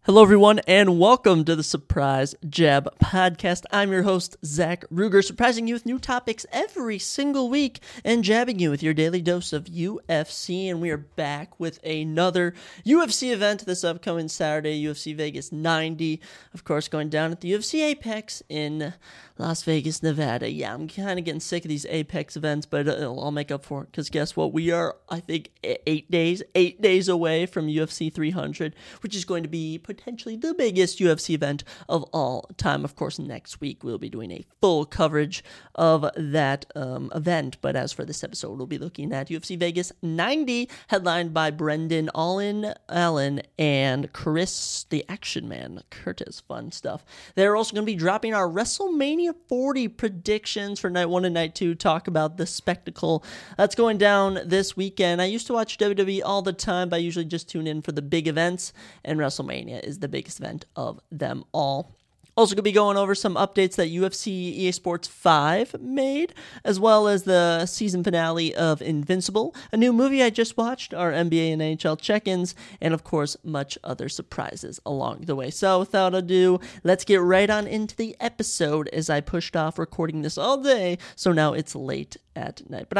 Hello, everyone, and welcome to the Surprise Jab Podcast. I'm your host, Zach Ruger, surprising you with new topics every single week and jabbing you with your daily dose of UFC. And we are back with another UFC event this upcoming Saturday, UFC Vegas 90. Of course, going down at the UFC Apex in Las Vegas, Nevada. Yeah, I'm kind of getting sick of these Apex events, but I'll make up for it because guess what? We are, I think, 8 days away from UFC 300, which is going to be potentially the biggest UFC event of all time. Of course, next week we'll be doing a full coverage of that event, but as for this episode, we'll be looking at UFC Vegas 90, headlined by Brendan Allen and Chris, the Action Man, Curtis. Fun stuff. They're also going to be dropping our WrestleMania 40 predictions for night 1 and night 2, talk about the spectacle that's going down this weekend. I used to watch WWE all the time, but I usually just tune in for the big events, and WrestleMania is the biggest event of them all. Also going to be going over some updates that UFC EA Sports 5 made, as well as the season finale of Invincible, a new movie I just watched, our NBA and NHL check-ins, and of course, much other surprises along the way. So without ado, let's get right on into the episode as I pushed off recording this all day, so now it's late at night. But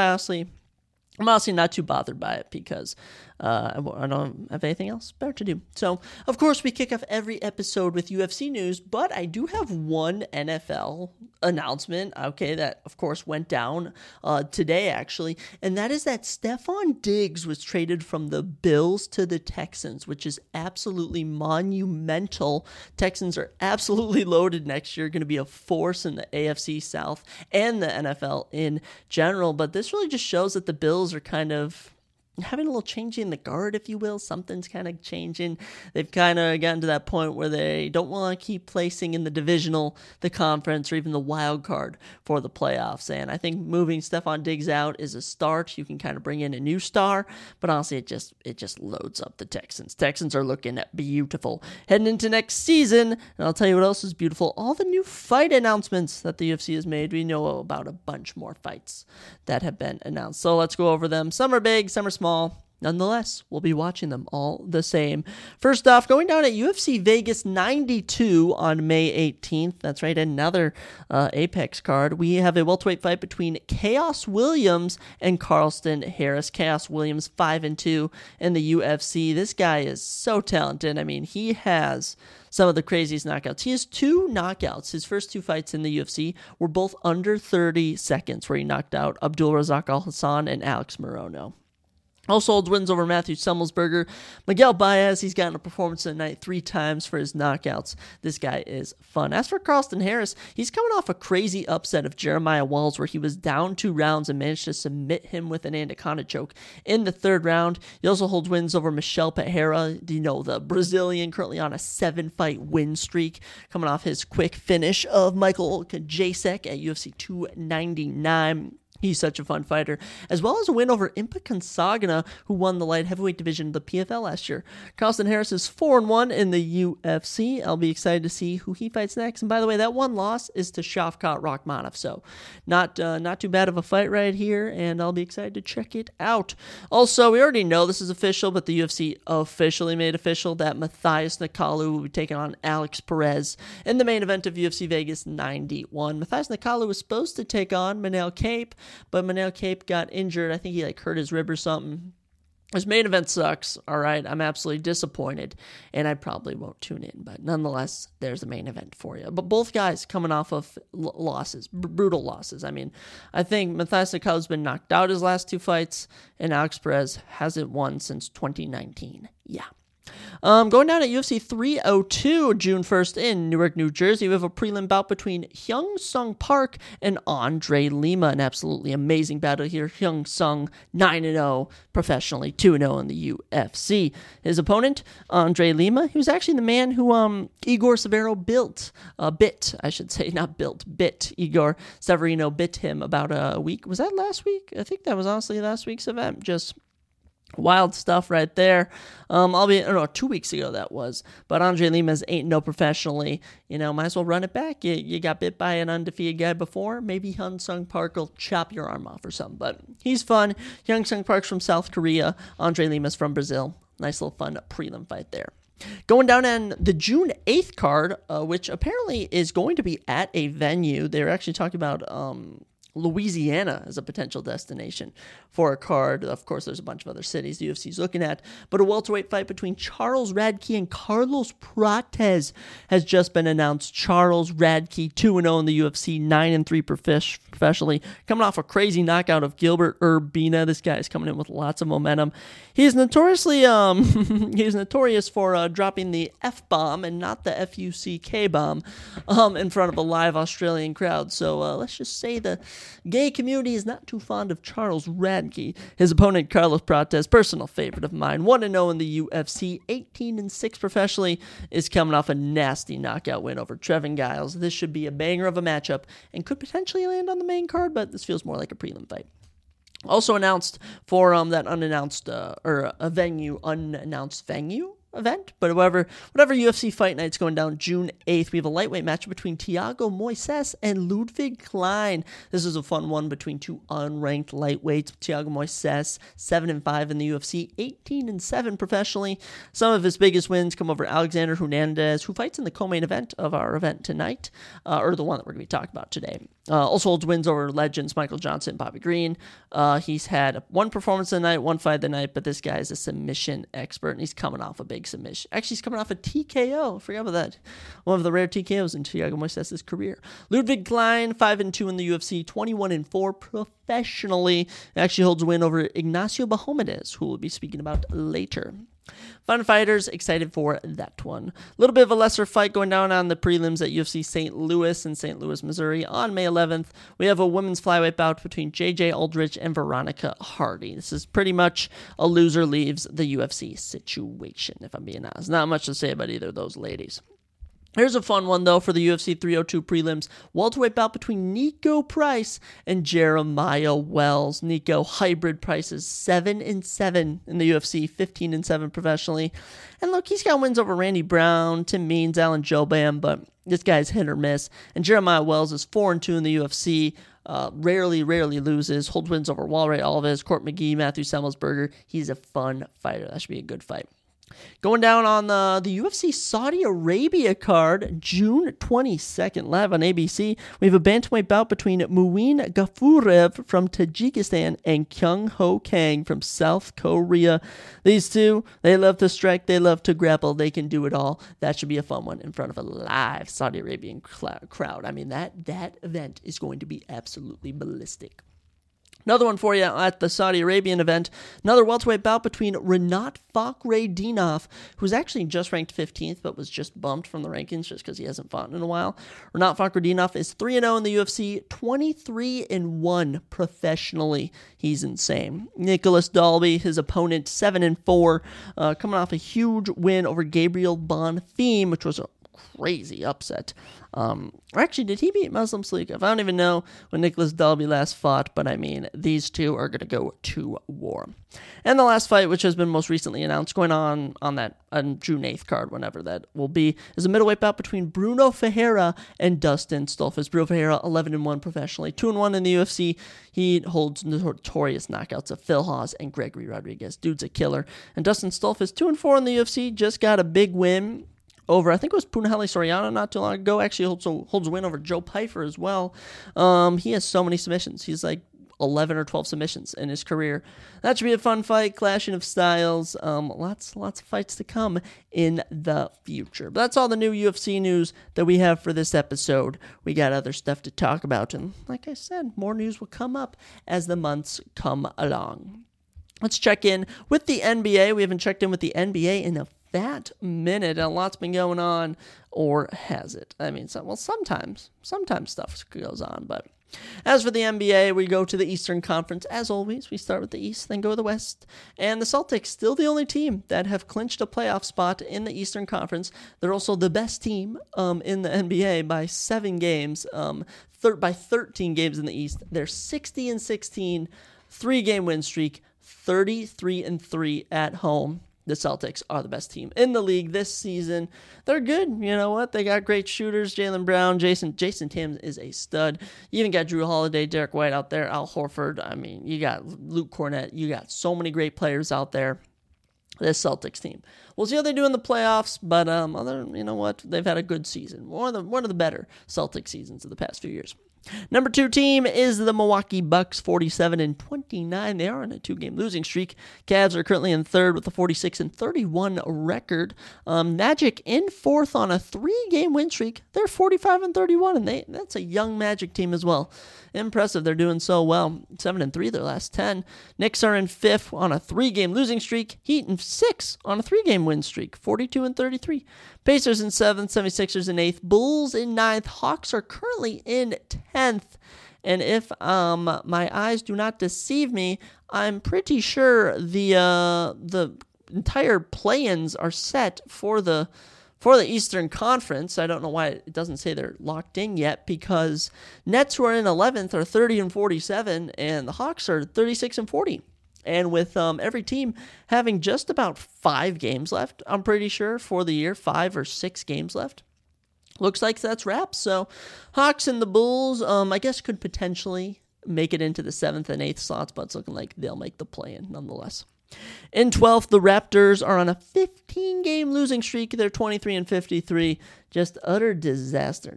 I'm honestly not too bothered by it because I don't have anything else better to do. So, of course, we kick off every episode with UFC news, but I do have one NFL announcement, okay, that, of course, went down today, actually, and that is that Stefon Diggs was traded from the Bills to the Texans, which is absolutely monumental. Texans are absolutely loaded next year, going to be a force in the AFC South and the NFL in general, but this really just shows that the Bills are kind of having a little change in the guard, if you will. Something's kind of changing. They've kind of gotten to that point where they don't want to keep placing in the divisional, the conference, or even the wild card for the playoffs. And I think moving Stefon Diggs out is a start. You can kind of bring in a new star, but honestly, it just loads up the Texans. Texans are looking beautiful heading into next season. And I'll tell you what else is beautiful. All the new fight announcements that the UFC has made. We know about a bunch more fights that have been announced. So let's go over them. Some are big, some are small. Nonetheless, we'll be watching them all the same. First off, going down at UFC Vegas 92 on May 18th. That's right, another Apex card. We have a welterweight fight between Chaos Williams and Carlston Harris. Chaos Williams 5-2 in the UFC. This guy is so talented. I mean, he has some of the craziest knockouts. He has 2 knockouts. His first 2 fights in the UFC were both under 30 seconds, where he knocked out Abdul Razak Al-Hassan and Alex Morono. Also holds wins over Matthew Semmelsberger. Miguel Baez, he's gotten a performance of the night 3 times for his knockouts. This guy is fun. As for Carlston Harris, he's coming off a crazy upset of Jeremiah Walls, where he was down 2 rounds and managed to submit him with an anaconda choke in the 3rd round. He also holds wins over Michel Pereira, the Brazilian, currently on a 7-fight win streak, coming off his quick finish of Michael Jacek at UFC 299. He's such a fun fighter, as well as a win over Impa Kansagana, who won the light heavyweight division of the PFL last year. Carlston Harris is 4-1 in the UFC. I'll be excited to see who he fights next. And by the way, that one loss is to Shavkat Rakhmonov, so not too bad of a fight right here, and I'll be excited to check it out. Also, we already know this is official, but the UFC officially made official that Matthias Nicolau will be taking on Alex Perez in the main event of UFC Vegas 91. Matthias Nicolau was supposed to take on Manel Kape, but Manel Kape got injured. I think he hurt his rib or something. This main event sucks, all right? I'm absolutely disappointed, and I probably won't tune in. But nonetheless, there's the main event for you. But both guys coming off of losses, brutal losses. I mean, I think Matthias Nicolau's been knocked out his last 2 fights, and Alex Perez hasn't won since 2019. Yeah. Going down at UFC 302, June 1st in Newark, New Jersey, we have a prelim bout between Hyung Sung Park and Andre Lima. An absolutely amazing battle here. Hyung Sung 9-0 professionally, 2-0 in the UFC. His opponent, Andre Lima, he was actually the man who Igor Severo bit Igor Severino bit him about a week. Was that last week? I think that was honestly last week's event. Just wild stuff right there. 2 weeks ago that was. But Andre Lima's 8-0 professionally. Might as well run it back. You got bit by an undefeated guy before. Maybe Hyun Sung Park will chop your arm off or something. But he's fun. Hyun Sung Park's from South Korea. Andre Lima's from Brazil. Nice little fun prelim fight there. Going down on the June 8th card, which apparently is going to be at a venue. They're actually talking about Louisiana as a potential destination for a card. Of course, there's a bunch of other cities the UFC's looking at, but a welterweight fight between Charles Radke and Carlos Prates has just been announced. Charles Radke, 2-0 in the UFC, 9-3 professionally, coming off a crazy knockout of Gilbert Urbina. This guy is coming in with lots of momentum. He's notoriously he's notorious for dropping the F-bomb and not the F-U-C-K bomb in front of a live Australian crowd. So let's just say the gay community is not too fond of Charles Radke. His opponent, Carlos Prates, personal favorite of mine, 1-0 in the UFC, 18-6 professionally, is coming off a nasty knockout win over Trevin Giles. This should be a banger of a matchup and could potentially land on the main card, but this feels more like a prelim fight. Also announced for that unannounced venue event, but whatever UFC Fight Night's going down June 8th, we have a lightweight match between Thiago Moises and Ludwig Klein. This is a fun one between two unranked lightweights. Thiago Moises, 7-5 in the UFC, 18-7 professionally. Some of his biggest wins come over Alexander Hernandez, who fights in the co-main event of our event tonight, or the one that we're going to be talking about today. Also holds wins over legends Michael Johnson and Bobby Green. He's had one performance of the night, one fight of the night, but this guy is a submission expert, and he's coming off a big submission. Actually, he's coming off a TKO. I forgot about that. One of the rare TKOs in Thiago Moises' career. Ludwig Klein, 5-2 in the UFC, 21-4 professionally. Actually holds a win over Ignacio Bahamondes, who we'll be speaking about later. Fun fighters, excited for that one. A little bit of a lesser fight going down on the prelims at UFC St. Louis in St. Louis, Missouri on May 11th. We have a women's flyweight bout between JJ Aldrich and Veronica Hardy. This is pretty much a loser leaves the UFC situation, if I'm being honest. Not much to say about either of those ladies. Here's a fun one, though, for the UFC 302 prelims. Welterweight bout between Nico Price and Jeremiah Wells. Nico, hybrid Prices, 7-7 in the UFC, 15-7 professionally. And look, he's got wins over Randy Brown, Tim Means, Alan Jobam, but this guy's hit or miss. And Jeremiah Wells is 4-2 in the UFC. Rarely loses. Holds wins over Walray Alves, Court McGee, Matthew Semmelsberger. He's a fun fighter. That should be a good fight. Going down on the UFC Saudi Arabia card, June 22nd, live on ABC, we have a bantamweight bout between Muin Gafurev from Tajikistan and Kyung Ho Kang from South Korea. These two, they love to strike, they love to grapple, they can do it all. That should be a fun one in front of a live Saudi Arabian crowd. I mean, that event is going to be absolutely ballistic. Another one for you at the Saudi Arabian event, another welterweight bout between Rinat Fakhretdinov, who's actually just ranked 15th, but was just bumped from the rankings just because he hasn't fought in a while. Rinat Fakhretdinov is 3-0 in the UFC, 23-1 professionally. He's insane. Nicholas Dalby, his opponent, 7-4, coming off a huge win over Gabriel Bonfim, which was a crazy upset. Or actually, did he beat Muslim Slikov? I don't even know when Nicholas Dalby last fought, but I mean, these two are going to go to war. And the last fight, which has been most recently announced, going on June 8th card, whenever that will be, is a middleweight bout between Bruno Ferreira and Dustin Stolfus. Bruno Ferreira, 11-1 professionally, 2-1 in the UFC. He holds notorious knockouts of Phil Hawes and Gregory Rodriguez. Dude's a killer. And Dustin Stolfus, 2-4 in the UFC, just got a big win over, I think it was Punahele Soriano not too long ago. Actually holds a win over Joe Pyfer as well. He has so many submissions. He's like 11 or 12 submissions in his career. That should be a fun fight, clashing of styles. Lots of fights to come in the future. But that's all the new UFC news that we have for this episode. We got other stuff to talk about, and like I said, more news will come up as the months come along. Let's check in with the NBA. We haven't checked in with the NBA in a fat minute. A lot's been going on, or has it? I mean, sometimes stuff goes on, but as for the NBA, we go to the Eastern Conference. As always, we start with the East, then go to the West. And the Celtics, still the only team that have clinched a playoff spot in the Eastern Conference. They're also the best team in the NBA by 7 games, by 13 games in the East. They're 60-16, 3-game win streak, 33-3 at home. The Celtics are the best team in the league this season. They're good. You know what? They got great shooters. Jaylen Brown, Jason Tatum is a stud. You even got Drew Holiday, Derek White out there, Al Horford. I mean, you got Luke Cornett. You got so many great players out there. this Celtics team. We'll see how they do in the playoffs, but you know what? They've had a good season. One of the better Celtics seasons of the past few years. Number 2 team is the Milwaukee Bucks, 47-29. They are on a 2-game losing streak. Cavs are currently in third with a 46-31 record. Magic in fourth on a 3-game win streak. They're 45-31, and that's a young Magic team as well. Impressive. They're doing so well. 7-3 their last 10. Knicks are in fifth on a 3-game losing streak. Heat in sixth on a 3-game win streak, 42-33. Pacers in 7th, 76ers in 8th, Bulls in 9th, Hawks are currently in 10th, and if my eyes do not deceive me, I'm pretty sure the entire play-ins are set for the Eastern Conference. I don't know why it doesn't say they're locked in yet, because Nets, who are in 11th, are 30-47, and the Hawks are 36-40. And with every team having just about 5 games left, I'm pretty sure, for the year, 5 or 6 games left. Looks like that's wraps. So Hawks and the Bulls, I guess, could potentially make it into the 7th and 8th slots, but it's looking like they'll make the play-in nonetheless. In 12th, the Raptors are on a 15-game losing streak. They're 23-53. Just utter disaster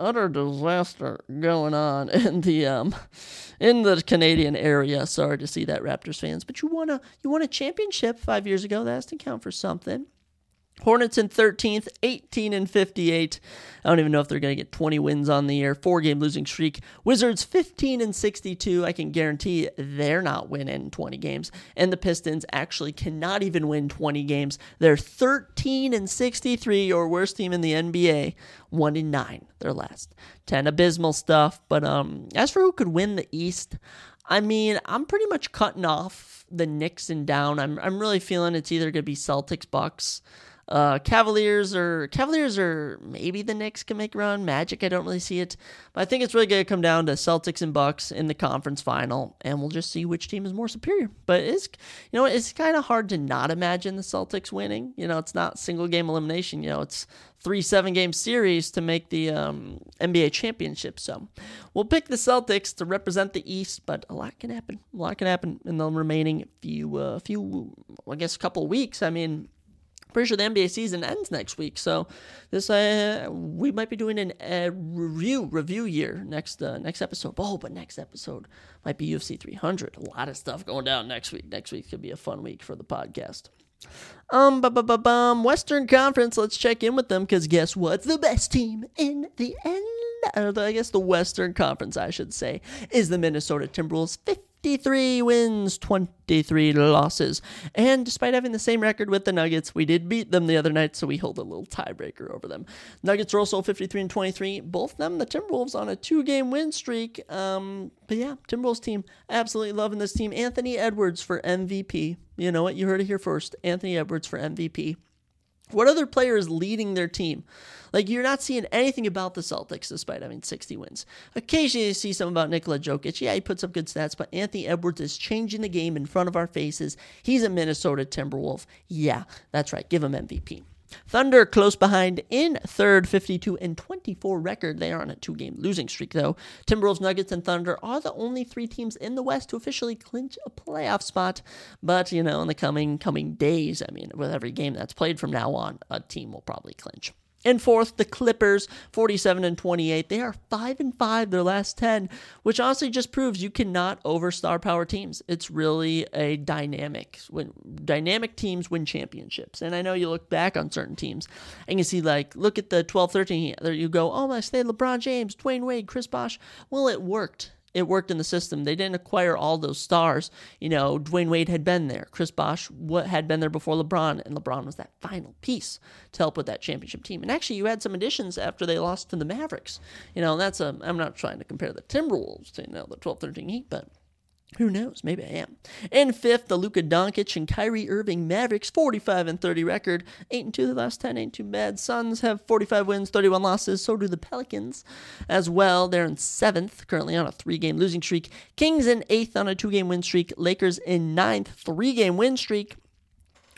going on in the Canadian area. Sorry to see that, Raptors fans, but you won a championship 5 years ago. That has to count for something. Hornets in 13th, 18-58. I don't even know if they're going to get 20 wins on the year. 4-game losing streak. Wizards 15-62. I can guarantee they're not winning 20 games. And the Pistons actually cannot even win 20 games. They're 13-63, or worst team in the NBA. 1-9, their last. 10 abysmal stuff. But as for who could win the East, I mean, I'm pretty much cutting off the Knicks and down. I'm really feeling it's either going to be Celtics, Bucks, Cavaliers, or maybe the Knicks can make a run. Magic, I don't really see it. But I think it's really going to come down to Celtics and Bucks in the conference final, and we'll just see which team is more superior. But it's kind of hard to not imagine the Celtics winning. It's not single game elimination. It's 3 7-game series to make the NBA championship. So we'll pick the Celtics to represent the East, but a lot can happen. A lot can happen in the remaining couple weeks. I mean, pretty sure the NBA season ends next week, so this we might be doing a review year next episode. But next episode might be UFC 300. A lot of stuff going down next week. Next week could be a fun week for the podcast. Western Conference. Let's check in with them, because guess what? The best team in the the Western Conference, I should say, is the Minnesota Timberwolves. 53 wins, 23 losses. And despite having the same record with the Nuggets, we did beat them the other night, so we hold a little tiebreaker over them. Nuggets are also 53-23. Both of them, the Timberwolves, on a 2-game win streak. But yeah, Timberwolves team, absolutely loving this team. Anthony Edwards for MVP. You know what? You heard it here first. Anthony Edwards for MVP. What other player is leading their team? You're not seeing anything about the Celtics despite having 60 wins. Occasionally you see something about Nikola Jokic. Yeah, he puts up good stats, but Anthony Edwards is changing the game in front of our faces. He's a Minnesota Timberwolf. Yeah, that's right. Give him MVP. Thunder close behind in third, 52-24 record. They are on a 2-game losing streak, though. Timberwolves, Nuggets, and Thunder are the only 3 teams in the West to officially clinch a playoff spot. But, in the coming days, I mean, with every game that's played from now on, a team will probably clinch. In fourth, the Clippers, 47-28. They are 5-5 their last 10, which honestly just proves you cannot overstar power teams. It's really a dynamic teams win championships. And I know you look back on certain teams and you see, look at the 12-13. There you go, I say LeBron James, Dwayne Wade, Chris Bosh. Well, it worked. It worked in the system. They didn't acquire all those stars. Dwayne Wade had been there. Chris Bosh had been there before LeBron, and LeBron was that final piece to help with that championship team. And actually, you had some additions after they lost to the Mavericks. I'm not trying to compare the Timberwolves to, the 12-13 Heat, but who knows? Maybe I am. In fifth, the Luka Doncic and Kyrie Irving Mavericks, 45-30 record. 8-2 the last 10, ain't too bad. Suns have 45 wins, 31 losses. So do the Pelicans as well. They're in 7th, currently on a 3-game losing streak. Kings in 8th on a 2-game win streak. Lakers in 9th, 3-game win streak.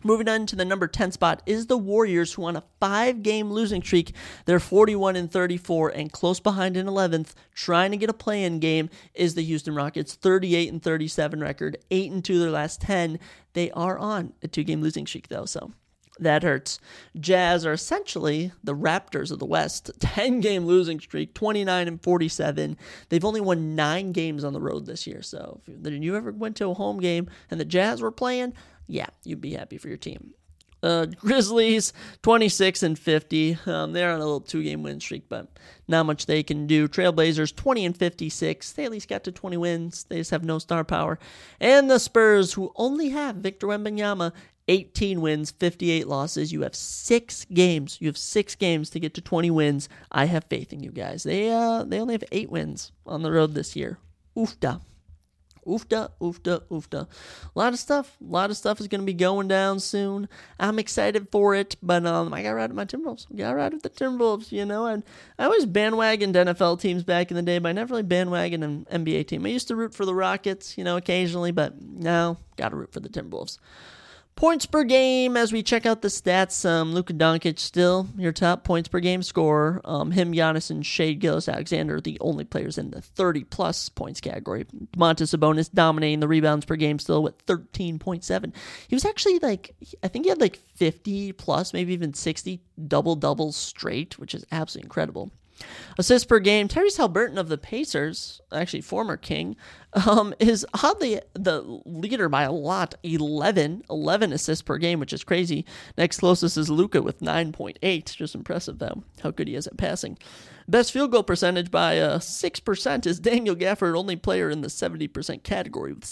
Moving on to the number 10 spot is the Warriors, who on a 5-game losing streak. They're 41-34, and close behind in 11th, trying to get a play-in game, is the Houston Rockets, 38-37 record, 8-2 their last 10. They are on a 2-game losing streak, though, so that hurts. Jazz are essentially the Raptors of the West, 10-game losing streak, 29-47. They've only won 9 games on the road this year, so if you ever went to a home game and the Jazz were playing, yeah, you'd be happy for your team. Grizzlies, 26-50. They're on a little 2-game win streak, but not much they can do. Trailblazers, 20-56. They at least got to 20 wins. They just have no star power. And the Spurs, who only have Victor Wembanyama, 18 wins, 58 losses. You have 6 games. You have 6 games to get to 20 wins. I have faith in you guys. They only have 8 wins on the road this year. Oofda. Oofda, oofda, oofda. A lot of stuff is going to be going down soon. I'm excited for it, but I got to ride with my Timberwolves. Got to ride with the Timberwolves, you know. And I always bandwagoned NFL teams back in the day, but I never really bandwagoned an NBA team. I used to root for the Rockets, you know, occasionally, but now got to root for the Timberwolves. Points per game, as we check out the stats, Luka Doncic still your top points per game scorer. Him, Giannis, and Shai Gilgeous-Alexander are the only players in the 30-plus points category. Domantas Sabonis dominating the rebounds per game still with 13.7. He was actually I think he had 50-plus, maybe even 60 double-doubles straight, which is absolutely incredible. Assists per game, Tyrese Haliburton of the Pacers, actually former King, is oddly the leader by a lot, 11 assists per game, which is crazy. Next closest is Luka with 9.8, just impressive though, how good he is at passing. Best field goal percentage by 6% is Daniel Gafford, only player in the 70% category with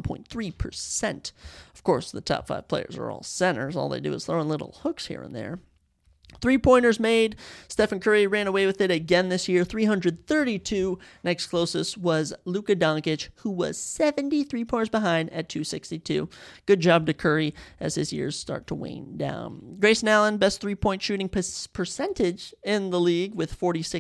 71.3%. Of course, the top 5 players are all centers, all they do is throw in little hooks here and there. 3-pointers made. Stephen Curry ran away with it again this year, 332. Next closest was Luka Doncic, who was 73 points behind at 262. Good job to Curry as his years start to wane down. Grayson Allen, best 3-point shooting percentage in the league with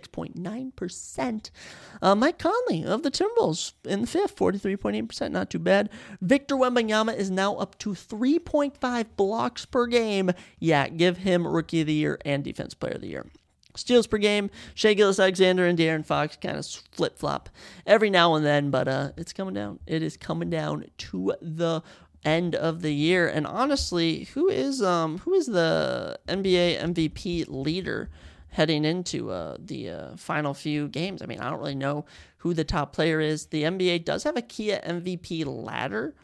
46.9%. Mike Conley of the Timberwolves in the 5th, 43.8%, not too bad. Victor Wembanyama is now up to 3.5 blocks per game. Yeah, give him Rookie of the Year and Defense Player of the Year. Steals per game, Shai Gilgeous-Alexander and De'Aaron Fox kind of flip-flop every now and then, but it's coming down. It is coming down to the end of the year. And honestly, who is the NBA MVP leader heading into the final few games? I mean, I don't really know who the top player is. The NBA does have a Kia MVP ladder.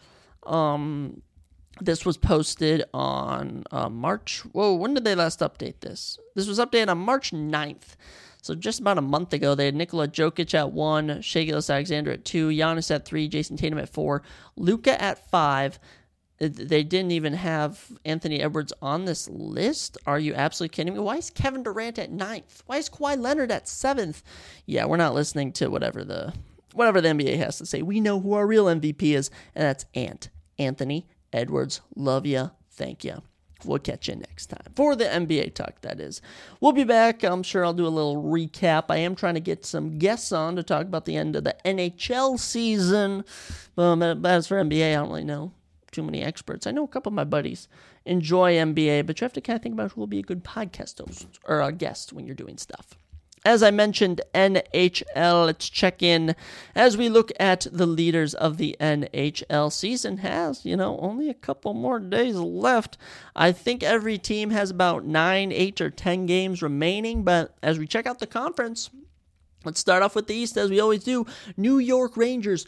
This was posted on March. Whoa, when did they last update this? This was updated on March 9th. So just about a month ago, they had Nikola Jokic at 1, Shai Gilgeous-Alexander at 2, Giannis at 3, Jason Tatum at 4, Luka at 5. They didn't even have Anthony Edwards on this list. Are you absolutely kidding me? Why is Kevin Durant at 9th? Why is Kawhi Leonard at 7th? Yeah, we're not listening to whatever the NBA has to say. We know who our real MVP is, and that's Anthony Edwards. Love ya. Thank ya. We'll catch you next time. For the NBA talk, that is. We'll be back. I'm sure I'll do a little recap. I am trying to get some guests on to talk about the end of the NHL season. But as for NBA, I don't really know too many experts. I know a couple of my buddies enjoy NBA, but you have to kind of think about who will be a good podcast host or a guest when you're doing stuff. As I mentioned, NHL, let's check in as we look at the leaders of the NHL. Season has, only a couple more days left. I think every team has about 9, 8, or 10 games remaining, but as we check out the conference, let's start off with the East, as we always do. New York Rangers,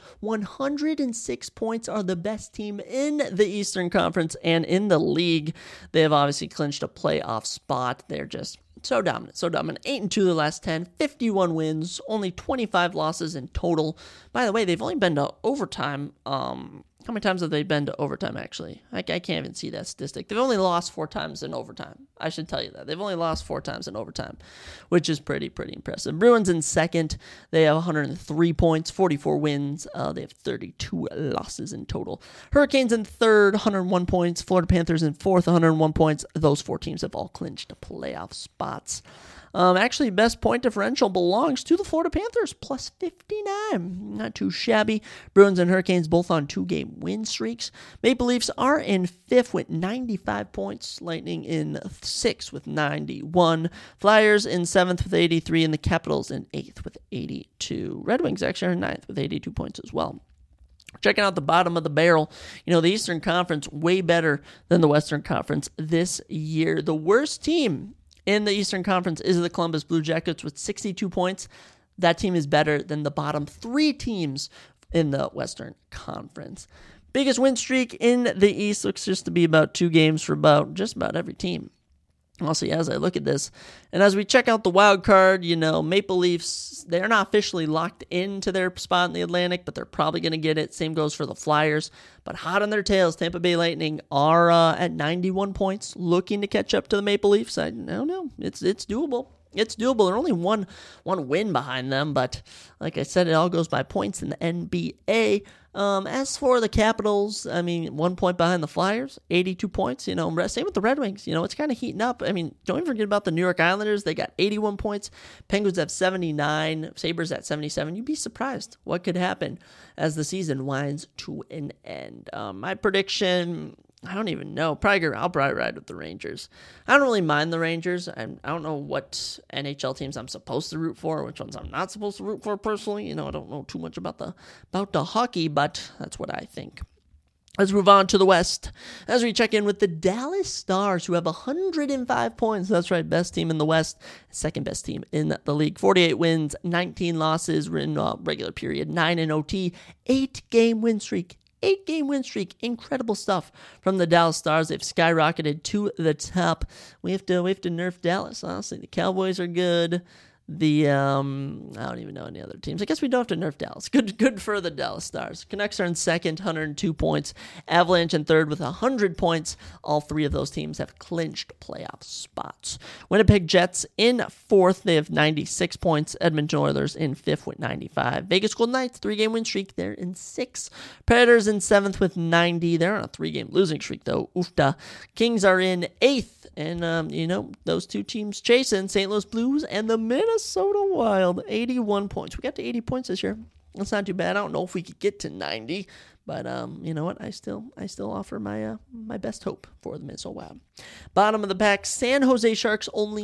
106 points, are the best team in the Eastern Conference and in the league. They have obviously clinched a playoff spot. They're just so dominant. 8-2 the last 10, 51 wins, only 25 losses in total. By the way, they've only been to overtime. How many times have they been to overtime, actually? I can't even see that statistic. They've only lost 4 times in overtime. I should tell you that. They've only lost 4 times in overtime, which is pretty impressive. Bruins in second. They have 103 points, 44 wins. They have 32 losses in total. Hurricanes in third, 101 points. Florida Panthers in fourth, 101 points. Those 4 teams have all clinched playoff spots. Actually, best point differential belongs to the Florida Panthers, plus 59. Not too shabby. Bruins and Hurricanes both on 2-game win streaks. Maple Leafs are in 5th with 95 points. Lightning in 6th with 91. Flyers in 7th with 83, and the Capitals in 8th with 82. Red Wings actually are in 9th with 82 points as well. Checking out the bottom of the barrel, the Eastern Conference way better than the Western Conference this year. The worst team in the Eastern Conference is the Columbus Blue Jackets with 62 points. That team is better than the bottom 3 teams in the Western Conference. Biggest win streak in the East looks just to be about 2 games for just about every team. Also, as I look at this, and as we check out the wild card, Maple Leafs, they're not officially locked into their spot in the Atlantic, but they're probably going to get it. Same goes for the Flyers. But hot on their tails, Tampa Bay Lightning are at 91 points, looking to catch up to the Maple Leafs. I don't know. It's doable. It's doable. They're only one win behind them, but like I said, it all goes by points in the NBA. As for the Capitals, 1 point behind the Flyers, 82 points. Same with the Red Wings. It's kind of heating up. Don't even forget about the New York Islanders. They got 81 points. Penguins have 79. Sabres at 77. You'd be surprised what could happen as the season winds to an end. My prediction, I don't even know. I'll probably ride with the Rangers. I don't really mind the Rangers. I don't know what NHL teams I'm supposed to root for, which ones I'm not supposed to root for personally. I don't know too much about the hockey, but that's what I think. Let's move on to the West as we check in with the Dallas Stars, who have 105 points. That's right, best team in the West, second best team in the league. 48 wins, 19 losses in regular period, 9 in OT, 8-game win streak. 8-game win streak. Incredible stuff from the Dallas Stars. They've skyrocketed to the top. We have to nerf Dallas, honestly. The Cowboys are good. I don't even know any other teams. I guess we don't have to nerf Dallas. Good for the Dallas Stars. Canucks are in second, 102 points. Avalanche in third with 100 points. All 3 of those teams have clinched playoff spots. Winnipeg Jets in fourth. They have 96 points. Edmonton Oilers in fifth with 95. Vegas Golden Knights, 3-game win streak. They're in sixth. Predators in seventh with 90. They're on a 3-game losing streak, though. Oofda. Kings are in eighth. And, those 2 teams chasing, St. Louis Blues and the Minnesota Wild, 81 points. We got to 80 points this year. That's not too bad. I don't know if we could get to 90, but you know what? I still offer my best hope for the Minnesota Wild. Bottom of the pack, San Jose Sharks, only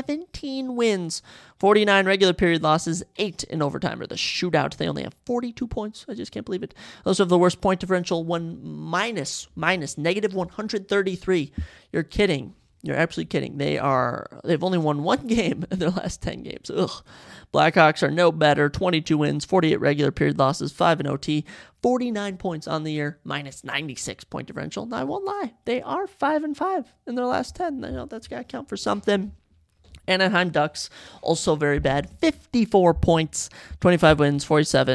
17 wins, 49 regular period losses, 8 in overtime or the shootout. They only have 42 points. I just can't believe it. They also have the worst point differential, minus negative 133. You're kidding. You're absolutely kidding. They've only won 1 game in their last 10 games. Ugh. Blackhawks are no better. 22 wins, 48 regular period losses, 5 in OT, 49 points on the year, minus 96 point differential. Now, I won't lie. They are 5-5 in their last 10. That's got to count for something. Anaheim Ducks, also very bad. 54 points, 25 wins,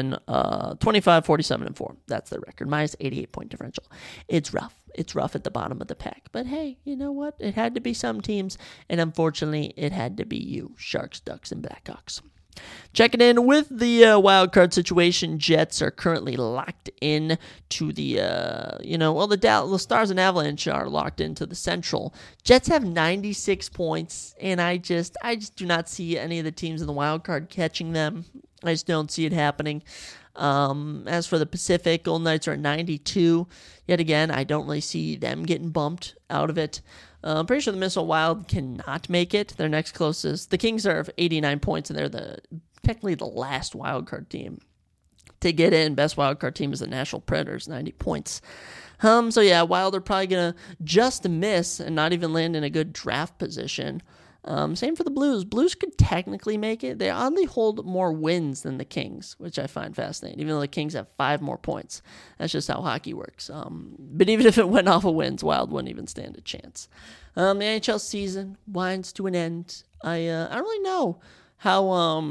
25, 47, and 4. That's their record. Minus 88 point differential. It's rough. It's rough at the bottom of the pack. But hey, you know what? It had to be some teams, and unfortunately, it had to be you, Sharks, Ducks, and Blackhawks. Checking in with the wild card situation, Jets are currently locked in to the, the Stars and Avalanche are locked into the Central. Jets have 96 points, and I just do not see any of the teams in the wild card catching them. I just don't see it happening. As for the Pacific, Golden Knights are at 92. Yet again, I don't really see them getting bumped out of it. I'm pretty sure the Minnesota Wild cannot make it. They're next closest. The Kings are 89 points, and they're technically the last wildcard team to get in. Best wildcard team is the Nashville Predators, 90 points. So yeah, Wild are probably going to just miss and not even land in a good draft position. Same for the Blues. Blues could technically make it. They oddly hold more wins than the Kings, which I find fascinating, even though the Kings have 5 more points. That's just how hockey works. But even if it went off of wins, Wild wouldn't even stand a chance. The NHL season winds to an end. I don't really know how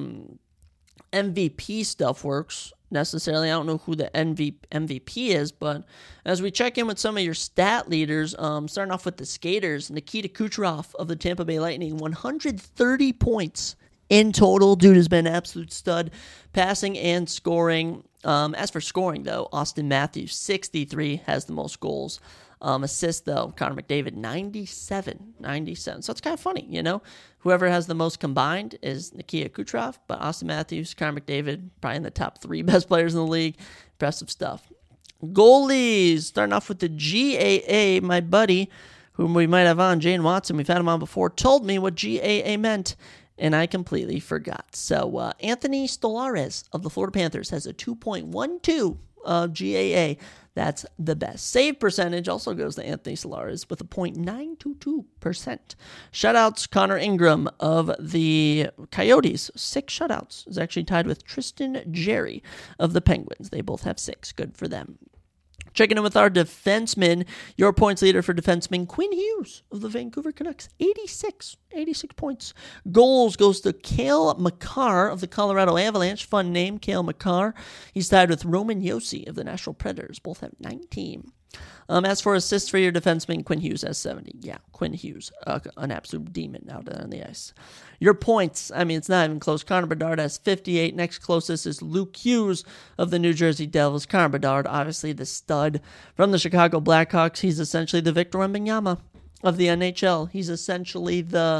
MVP stuff works necessarily. I don't know who the MVP is, but as we check in with some of your stat leaders, starting off with the skaters, Nikita Kucherov of the Tampa Bay Lightning, 130 points in total. Dude has been an absolute stud, passing and scoring. As for scoring, though, Auston Matthews, 63, has the most goals. Assists, though, Connor McDavid, 97. So it's kind of funny, Whoever has the most combined is Nikita Kucherov, but Austin Matthews, Connor McDavid, probably in the top 3 best players in the league. Impressive stuff. Goalies, starting off with the GAA, my buddy, whom we might have on, Jane Watson, we've had him on before, told me what GAA meant, and I completely forgot. So Anthony Stolarz of the Florida Panthers has a 2.12 GAA. That's the best. Save percentage also goes to Anthony Stolarz with a .922%. Shutouts, Connor Ingram of the Coyotes, 6 shutouts. Is actually tied with Tristan Jarry of the Penguins. They both have 6. Good for them. Checking in with our defenseman, your points leader for defenseman, Quinn Hughes of the Vancouver Canucks, 86 points. Goals goes to Cale Makar of the Colorado Avalanche. Fun name, Cale Makar. He's tied with Roman Josi of the Nashville Predators. Both have 19. As for assists for your defenseman, Quinn Hughes has 70. Yeah, Quinn Hughes, an absolute demon out there on the ice. Your points, I mean, it's not even close. Connor Bedard has 58. Next closest is Luke Hughes of the New Jersey Devils. Connor Bedard, obviously the stud from the Chicago Blackhawks. He's essentially the Victor Wembanyama of the NHL. He's essentially the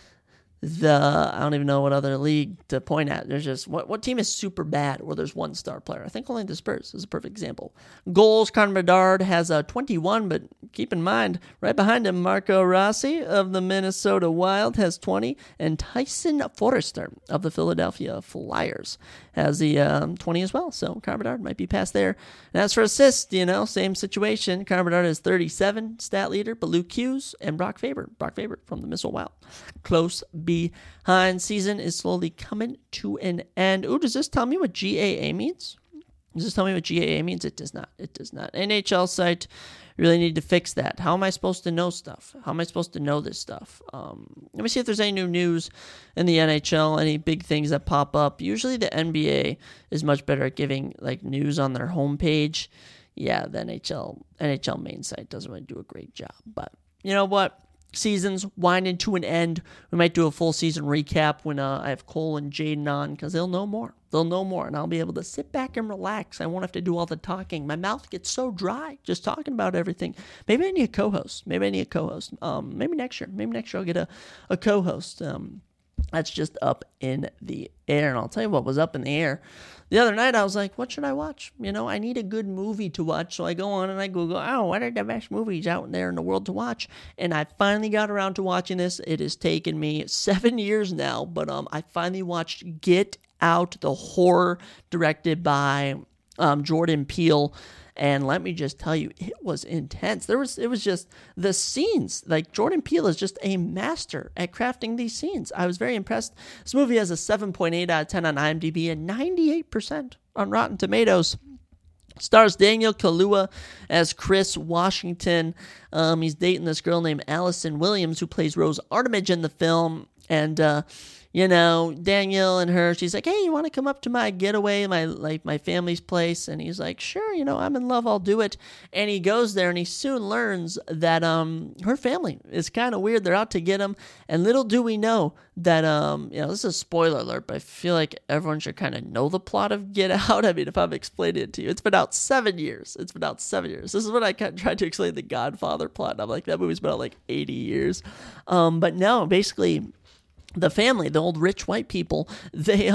I don't even know what other league to point at. There's just, what team is super bad where there's one star player? I think only the Spurs is a perfect example. Goals, Connor Bedard has 21, but keep in mind, right behind him, Marco Rossi of the Minnesota Wild has 20, and Tyson Forrester of the Philadelphia Flyers has the 20 as well. So Connor Bedard might be past there. And as for assists, same situation. Connor Bedard is 37, stat leader, but Luke Hughes and Brock Faber from the Minnesota Wild, close behind. Season is slowly coming to an end. Ooh, does this tell me what GAA means? Does this tell me what GAA means? It does not. It does not. NHL site, really need to fix that. How am I supposed to know stuff? How am I supposed to know this stuff? Let me see if there's any new news in the NHL, any big things that pop up. Usually the NBA is much better at giving news on their homepage. Yeah, the NHL main site doesn't really do a great job. But you know what? Season's winding to an end. We might do a full season recap when I have Cole and Jaden on, because they'll know more. And I'll be able to sit back and relax. I won't have to do all the talking. My mouth gets so dry just talking about everything. Maybe I need a co-host. Maybe next year. Maybe next year I'll get a co-host. That's just up in the air. And I'll tell you what was up in the air. The other night, I was like, what should I watch? I need a good movie to watch. So I go on and I Google, what are the best movies out there in the world to watch? And I finally got around to watching this. It has taken me 7 years now, but I finally watched Get Out, the horror directed by Jordan Peele. And let me just tell you, it was intense. It was just the scenes. Jordan Peele is just a master at crafting these scenes. I was very impressed. This movie has a 7.8 out of 10 on IMDb and 98% on Rotten Tomatoes. Stars Daniel Kaluuya as Chris Washington. He's dating this girl named Allison Williams, who plays Rose Armitage in the film. And Daniel and her, she's like, hey, you want to come up to my getaway, my family's place? And he's like, sure, I'm in love, I'll do it. And he goes there and he soon learns that her family is kind of weird. They're out to get him. And little do we know that, this is a spoiler alert, but I feel like everyone should kind of know the plot of Get Out. I mean, if I'm explaining it to you, it's been out 7 years. This is what I tried to explain the Godfather plot. And I'm like, that movie's been out 80 years. But no, basically, the family, the old rich white people, they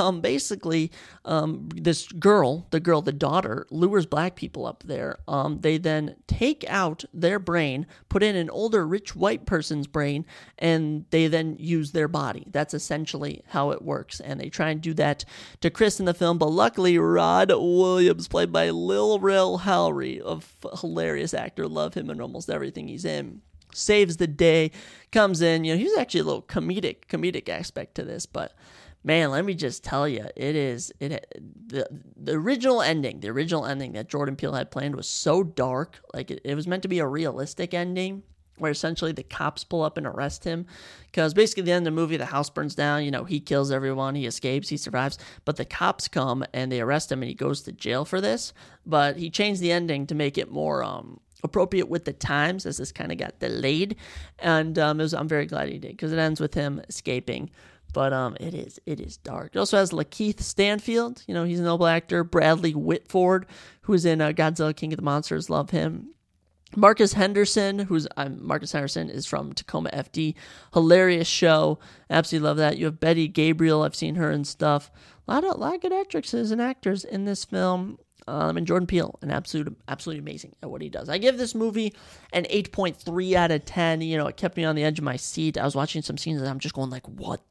this girl, the daughter, lures black people up there. They then take out their brain, put in an older rich white person's brain, and they then use their body. That's essentially how it works. And they try and do that to Chris in the film, but luckily Rod Williams, played by Lil Rel Howery, a hilarious actor, love him in almost everything he's in, saves the day, comes in. He's actually a little comedic aspect to this, but man, let me just tell you, the original ending that Jordan Peele had planned was so dark. It was meant to be a realistic ending, where essentially the cops pull up and arrest him, because basically at the end of the movie, the house burns down, he kills everyone, he escapes, he survives, but the cops come and they arrest him and he goes to jail for this. But he changed the ending to make it more appropriate with the times, as this kind of got delayed, and I'm very glad he did, because it ends with him escaping. But it is dark. It also has Lakeith Stanfield, he's a noble actor. Bradley Whitford, who's in Godzilla King of the Monsters, love him. Marcus Henderson, Marcus Henderson is from Tacoma FD. Hilarious show. Absolutely love that. You have Betty Gabriel. I've seen her and stuff. A lot of good actresses and actors in this film. And Jordan Peele, absolutely amazing at what he does. I give this movie an 8.3 out of 10. You know, it kept me on the edge of my seat. I was watching some scenes and I'm just going like, what?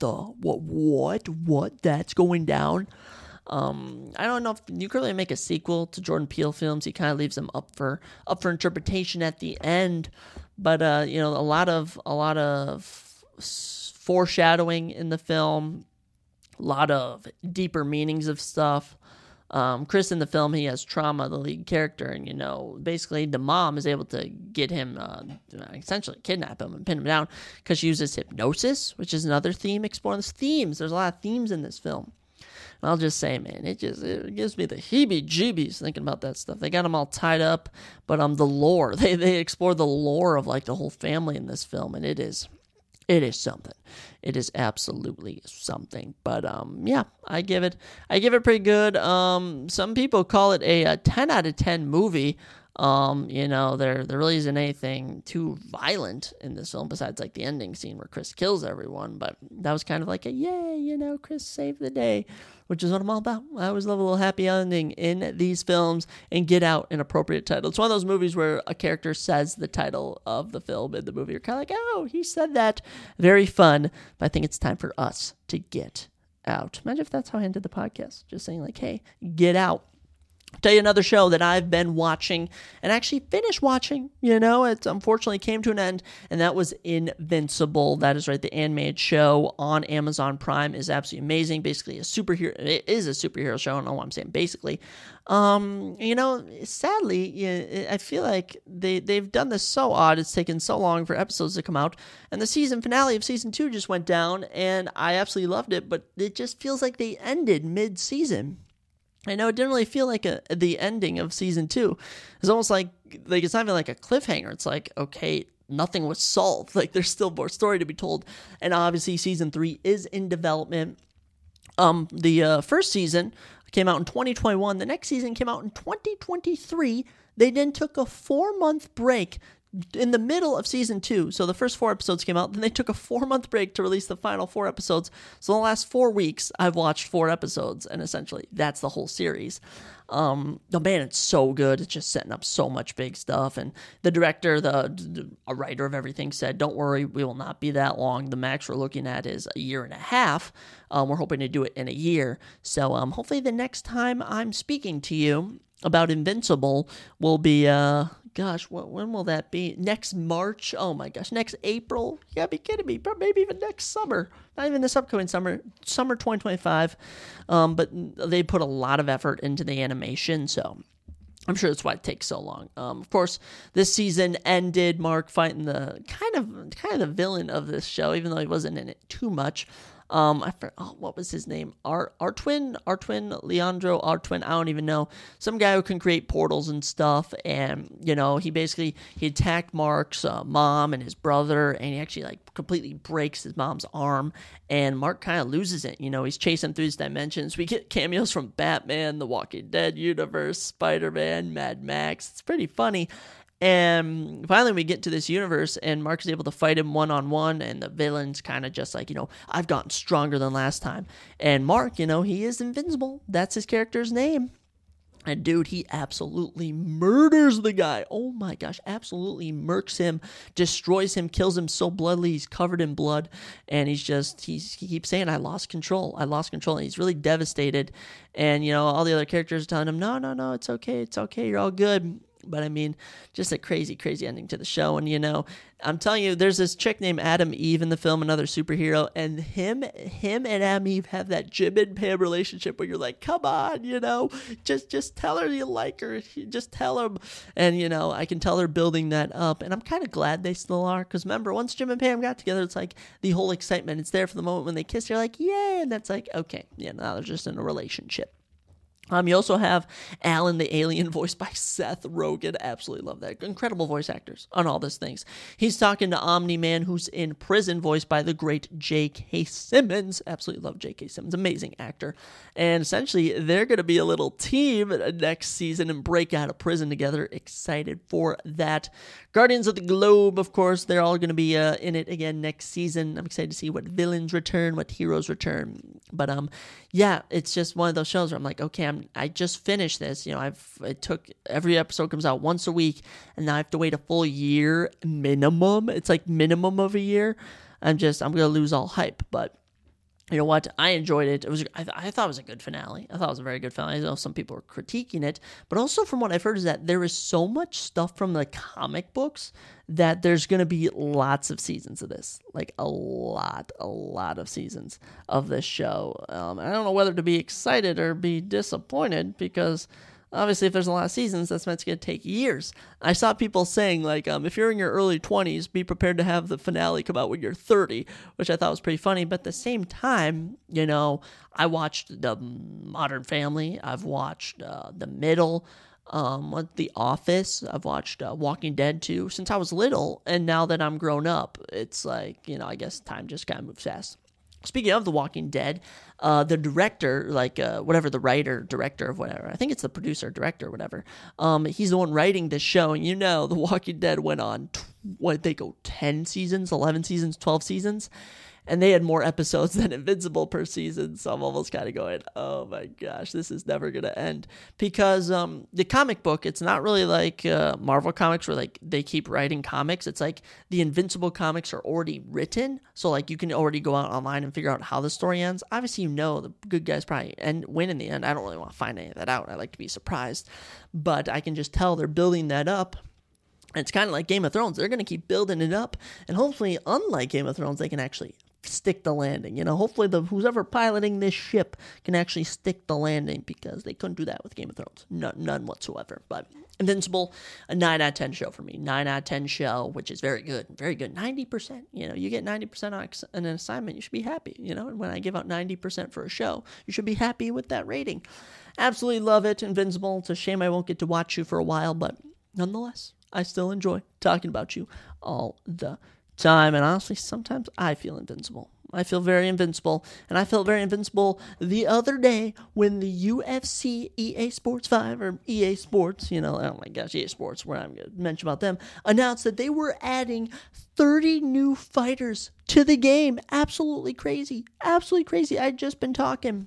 That's going down? I don't know if you could really make a sequel to Jordan Peele films. He kind of leaves them up for interpretation at the end. But you know, a lot of foreshadowing in the film, a lot of deeper meanings of stuff. Chris in the film, he has trauma, the lead character, and you know, basically the mom is able to get him, essentially kidnap him and pin him down because she uses hypnosis, which is another theme exploring this themes. There's a lot of themes in this film. I'll just say, man, it gives me the heebie-jeebies thinking about that stuff. They got them all tied up, but the lore, they explore the lore of like the whole family in this film, and it is something. It is absolutely something. But yeah, I give it pretty good. Some people call it a 10 out of 10 movie. You know, there really isn't anything too violent in this film besides like the ending scene where Chris kills everyone, but that was kind of like a yay, you know, Chris saved the day, which is what I'm all about. I always love a little happy ending in these films, and Get Out, an appropriate title. It's one of those movies where a character says the title of the film in the movie. You're kind of like, oh, he said that. Very fun, but I think it's time for us to get out. Imagine if that's how I ended the podcast, just saying like, hey, get out. Tell you another show that I've been watching and actually finished watching. You know, it unfortunately came to an end, and that was Invincible. That is right. The animated show on Amazon Prime is absolutely amazing. Basically, it is a superhero show. I don't know what I'm saying. Basically, you know, sadly, I feel like they've done this so odd. It's taken so long for episodes to come out, and the season finale of season 2 just went down, and I absolutely loved it. But it just feels like they ended mid-season. I know it didn't really feel like the ending of season 2. It's almost like it's not even like a cliffhanger. It's like, okay, nothing was solved. Like there's still more story to be told. And obviously season 3 is in development. The first season came out in 2021. The next season came out in 2023. They then took a 4-month break in the middle of season 2. So the first 4 episodes came out, then they took a 4-month break to release the final 4 episodes. So in the last 4 weeks, I've watched 4 episodes, and essentially that's the whole series. Man, it's so good. It's just setting up so much big stuff. And the director, a writer of everything, said, don't worry, we will not be that long. The max we're looking at is a year and a half. We're hoping to do it in a year. So hopefully the next time I'm speaking to you about Invincible will be, when will that be? Next March? Oh my gosh, next April? You gotta be kidding me. Maybe even next summer. Not even this upcoming summer 2025. But they put a lot of effort into the animation, so I'm sure that's why it takes so long. Of course, this season ended Mark fighting the kind of the villain of this show, even though he wasn't in it too much. What was his name? Artwin, Leandro Artwin, I don't even know. Some guy who can create portals and stuff, and, you know, he attacked Mark's mom and his brother, and he actually, like, completely breaks his mom's arm, and Mark kind of loses it. You know, he's chasing through these dimensions. We get cameos from Batman, The Walking Dead universe, Spider-Man, Mad Max. It's pretty funny. And finally we get to this universe, and Mark is able to fight him one-on-one, and the villain's kind of just like, you know, I've gotten stronger than last time. And Mark, you know, he is invincible. That's his character's name. And dude, he absolutely murders the guy. Oh my gosh, absolutely murks him, destroys him, kills him so bloodily, he's covered in blood. And he keeps saying, I lost control. And he's really devastated. And, you know, all the other characters are telling him, no, it's okay, you're all good. But I mean, just a crazy, crazy ending to the show. And, you know, I'm telling you, there's this chick named Adam Eve in the film, another superhero, and him and Adam Eve have that Jim and Pam relationship where you're like, come on, you know, just tell her you like her. Just tell him. And, you know, I can tell they're building that up. And I'm kind of glad they still are. Because remember, once Jim and Pam got together, it's like the whole excitement. It's there for the moment when they kiss. You're like, yeah. And that's like, okay, yeah, now they're just in a relationship. You also have Alan the Alien, voiced by Seth Rogen. Absolutely love that. Incredible voice actors on all these things. He's talking to Omni-Man, who's in prison, voiced by the great J.K. Simmons. Absolutely love J.K. Simmons. Amazing actor. And essentially, they're going to be a little team next season and break out of prison together. Excited for that. Guardians of the Globe, of course, they're all going to be in it again next season. I'm excited to see what villains return, what heroes return. But yeah, it's just one of those shows where I'm like, okay, I just finished this. It took every episode comes out once a week, and now I have to wait a full year minimum. It's like minimum of a year. I'm gonna lose all hype. But you know what? I enjoyed it. I thought it was a good finale. I thought it was a very good finale. I know some people were critiquing it, but also from what I've heard is that there is so much stuff from the comic books that there's going to be lots of seasons of this, like a lot of seasons of this show. I don't know whether to be excited or be disappointed, because obviously if there's a lot of seasons, that's meant to take years. I saw people saying, like, if you're in your early 20s, be prepared to have the finale come out when you're 30, which I thought was pretty funny. But at the same time, I watched The Modern Family. I've watched The Middle, The Office. I've watched Walking Dead too since I was little, and now that I'm grown up, it's like, I guess time just kind of moves fast. Speaking of The Walking Dead, the director, the writer, director of whatever, I think it's the producer, director, whatever, he's the one writing this show, and The Walking Dead went on, 10 seasons, 11 seasons, 12 seasons, and they had more episodes than Invincible per season, so I'm almost kind of going, oh my gosh, this is never going to end. Because the comic book, it's not really like Marvel Comics where they keep writing comics. It's like the Invincible comics are already written, so you can already go out online and figure out how the story ends. Obviously, the good guys probably win in the end. I don't really want to find any of that out. I like to be surprised. But I can just tell they're building that up. And it's kind of like Game of Thrones. They're going to keep building it up, and hopefully, unlike Game of Thrones, they can actually stick the landing. Hopefully who's ever piloting this ship can actually stick the landing, because they couldn't do that with Game of Thrones. None whatsoever. But Invincible, a 9 out of 10 show for me. 9 out of 10 show, which is very good. Very good. 90%. You get 90% on an assignment, you should be happy. And when I give out 90% for a show, you should be happy with that rating. Absolutely love it, Invincible. It's a shame I won't get to watch you for a while, but nonetheless, I still enjoy talking about you all the time, and honestly, sometimes I feel invincible. I feel very invincible, and I felt very invincible the other day when the UFC EA Sports 5, or EA Sports, oh my gosh, EA Sports, where I'm going to mention about them, announced that they were adding 30 new fighters to the game. Absolutely crazy. Absolutely crazy. I'd just been talking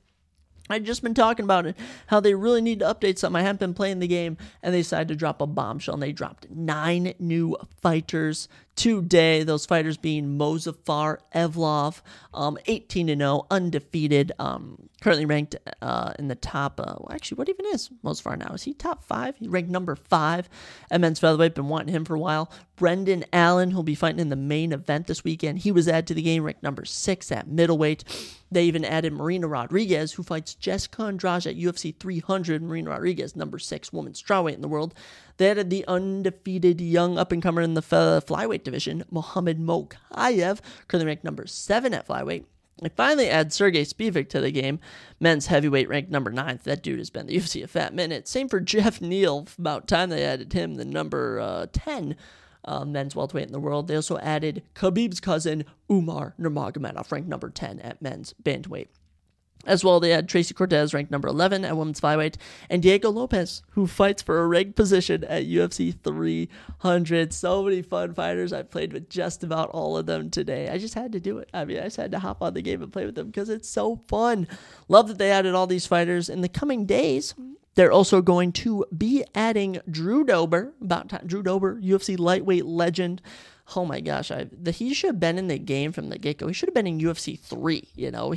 about it, how they really need to update something. I haven't been playing the game, and they decided to drop a bombshell, and they dropped 9 new fighters today. Those fighters being Mozafar Evlov, 18-0, undefeated, currently ranked in the top, actually, what even is Mozafar now? Is he top 5? He ranked number 5 at men's featherweight, been wanting him for a while. Brendan Allen, who'll be fighting in the main event this weekend, he was added to the game, ranked number 6 at middleweight. They even added Marina Rodriguez, who fights Jessica Andrade at UFC 300. Marina Rodriguez, number 6 woman strawweight in the world. They added the undefeated young up-and-comer in the flyweight division, Mohamed Mokayev, currently ranked number 7 at flyweight. They finally add Sergey Spivak to the game, men's heavyweight, ranked number 9th. That dude has been in the UFC a fat minute. Same for Jeff Neal. About time they added him, the number 10 men's welterweight in the world. They also added Khabib's cousin, Umar Nurmagomedov, ranked number 10 at men's bantamweight. As well, they had Tracy Cortez, ranked number 11 at women's flyweight, and Diego Lopez, who fights for a ranked position at UFC 300. So many fun fighters. I played with just about all of them today. I just had to do it. I just had to hop on the game and play with them because it's so fun. Love that they added all these fighters. In the coming days, they're also going to be adding Drew Dober, Drew Dober, UFC lightweight legend. Oh my gosh, he should have been in the game from the get-go. He should have been in UFC 3,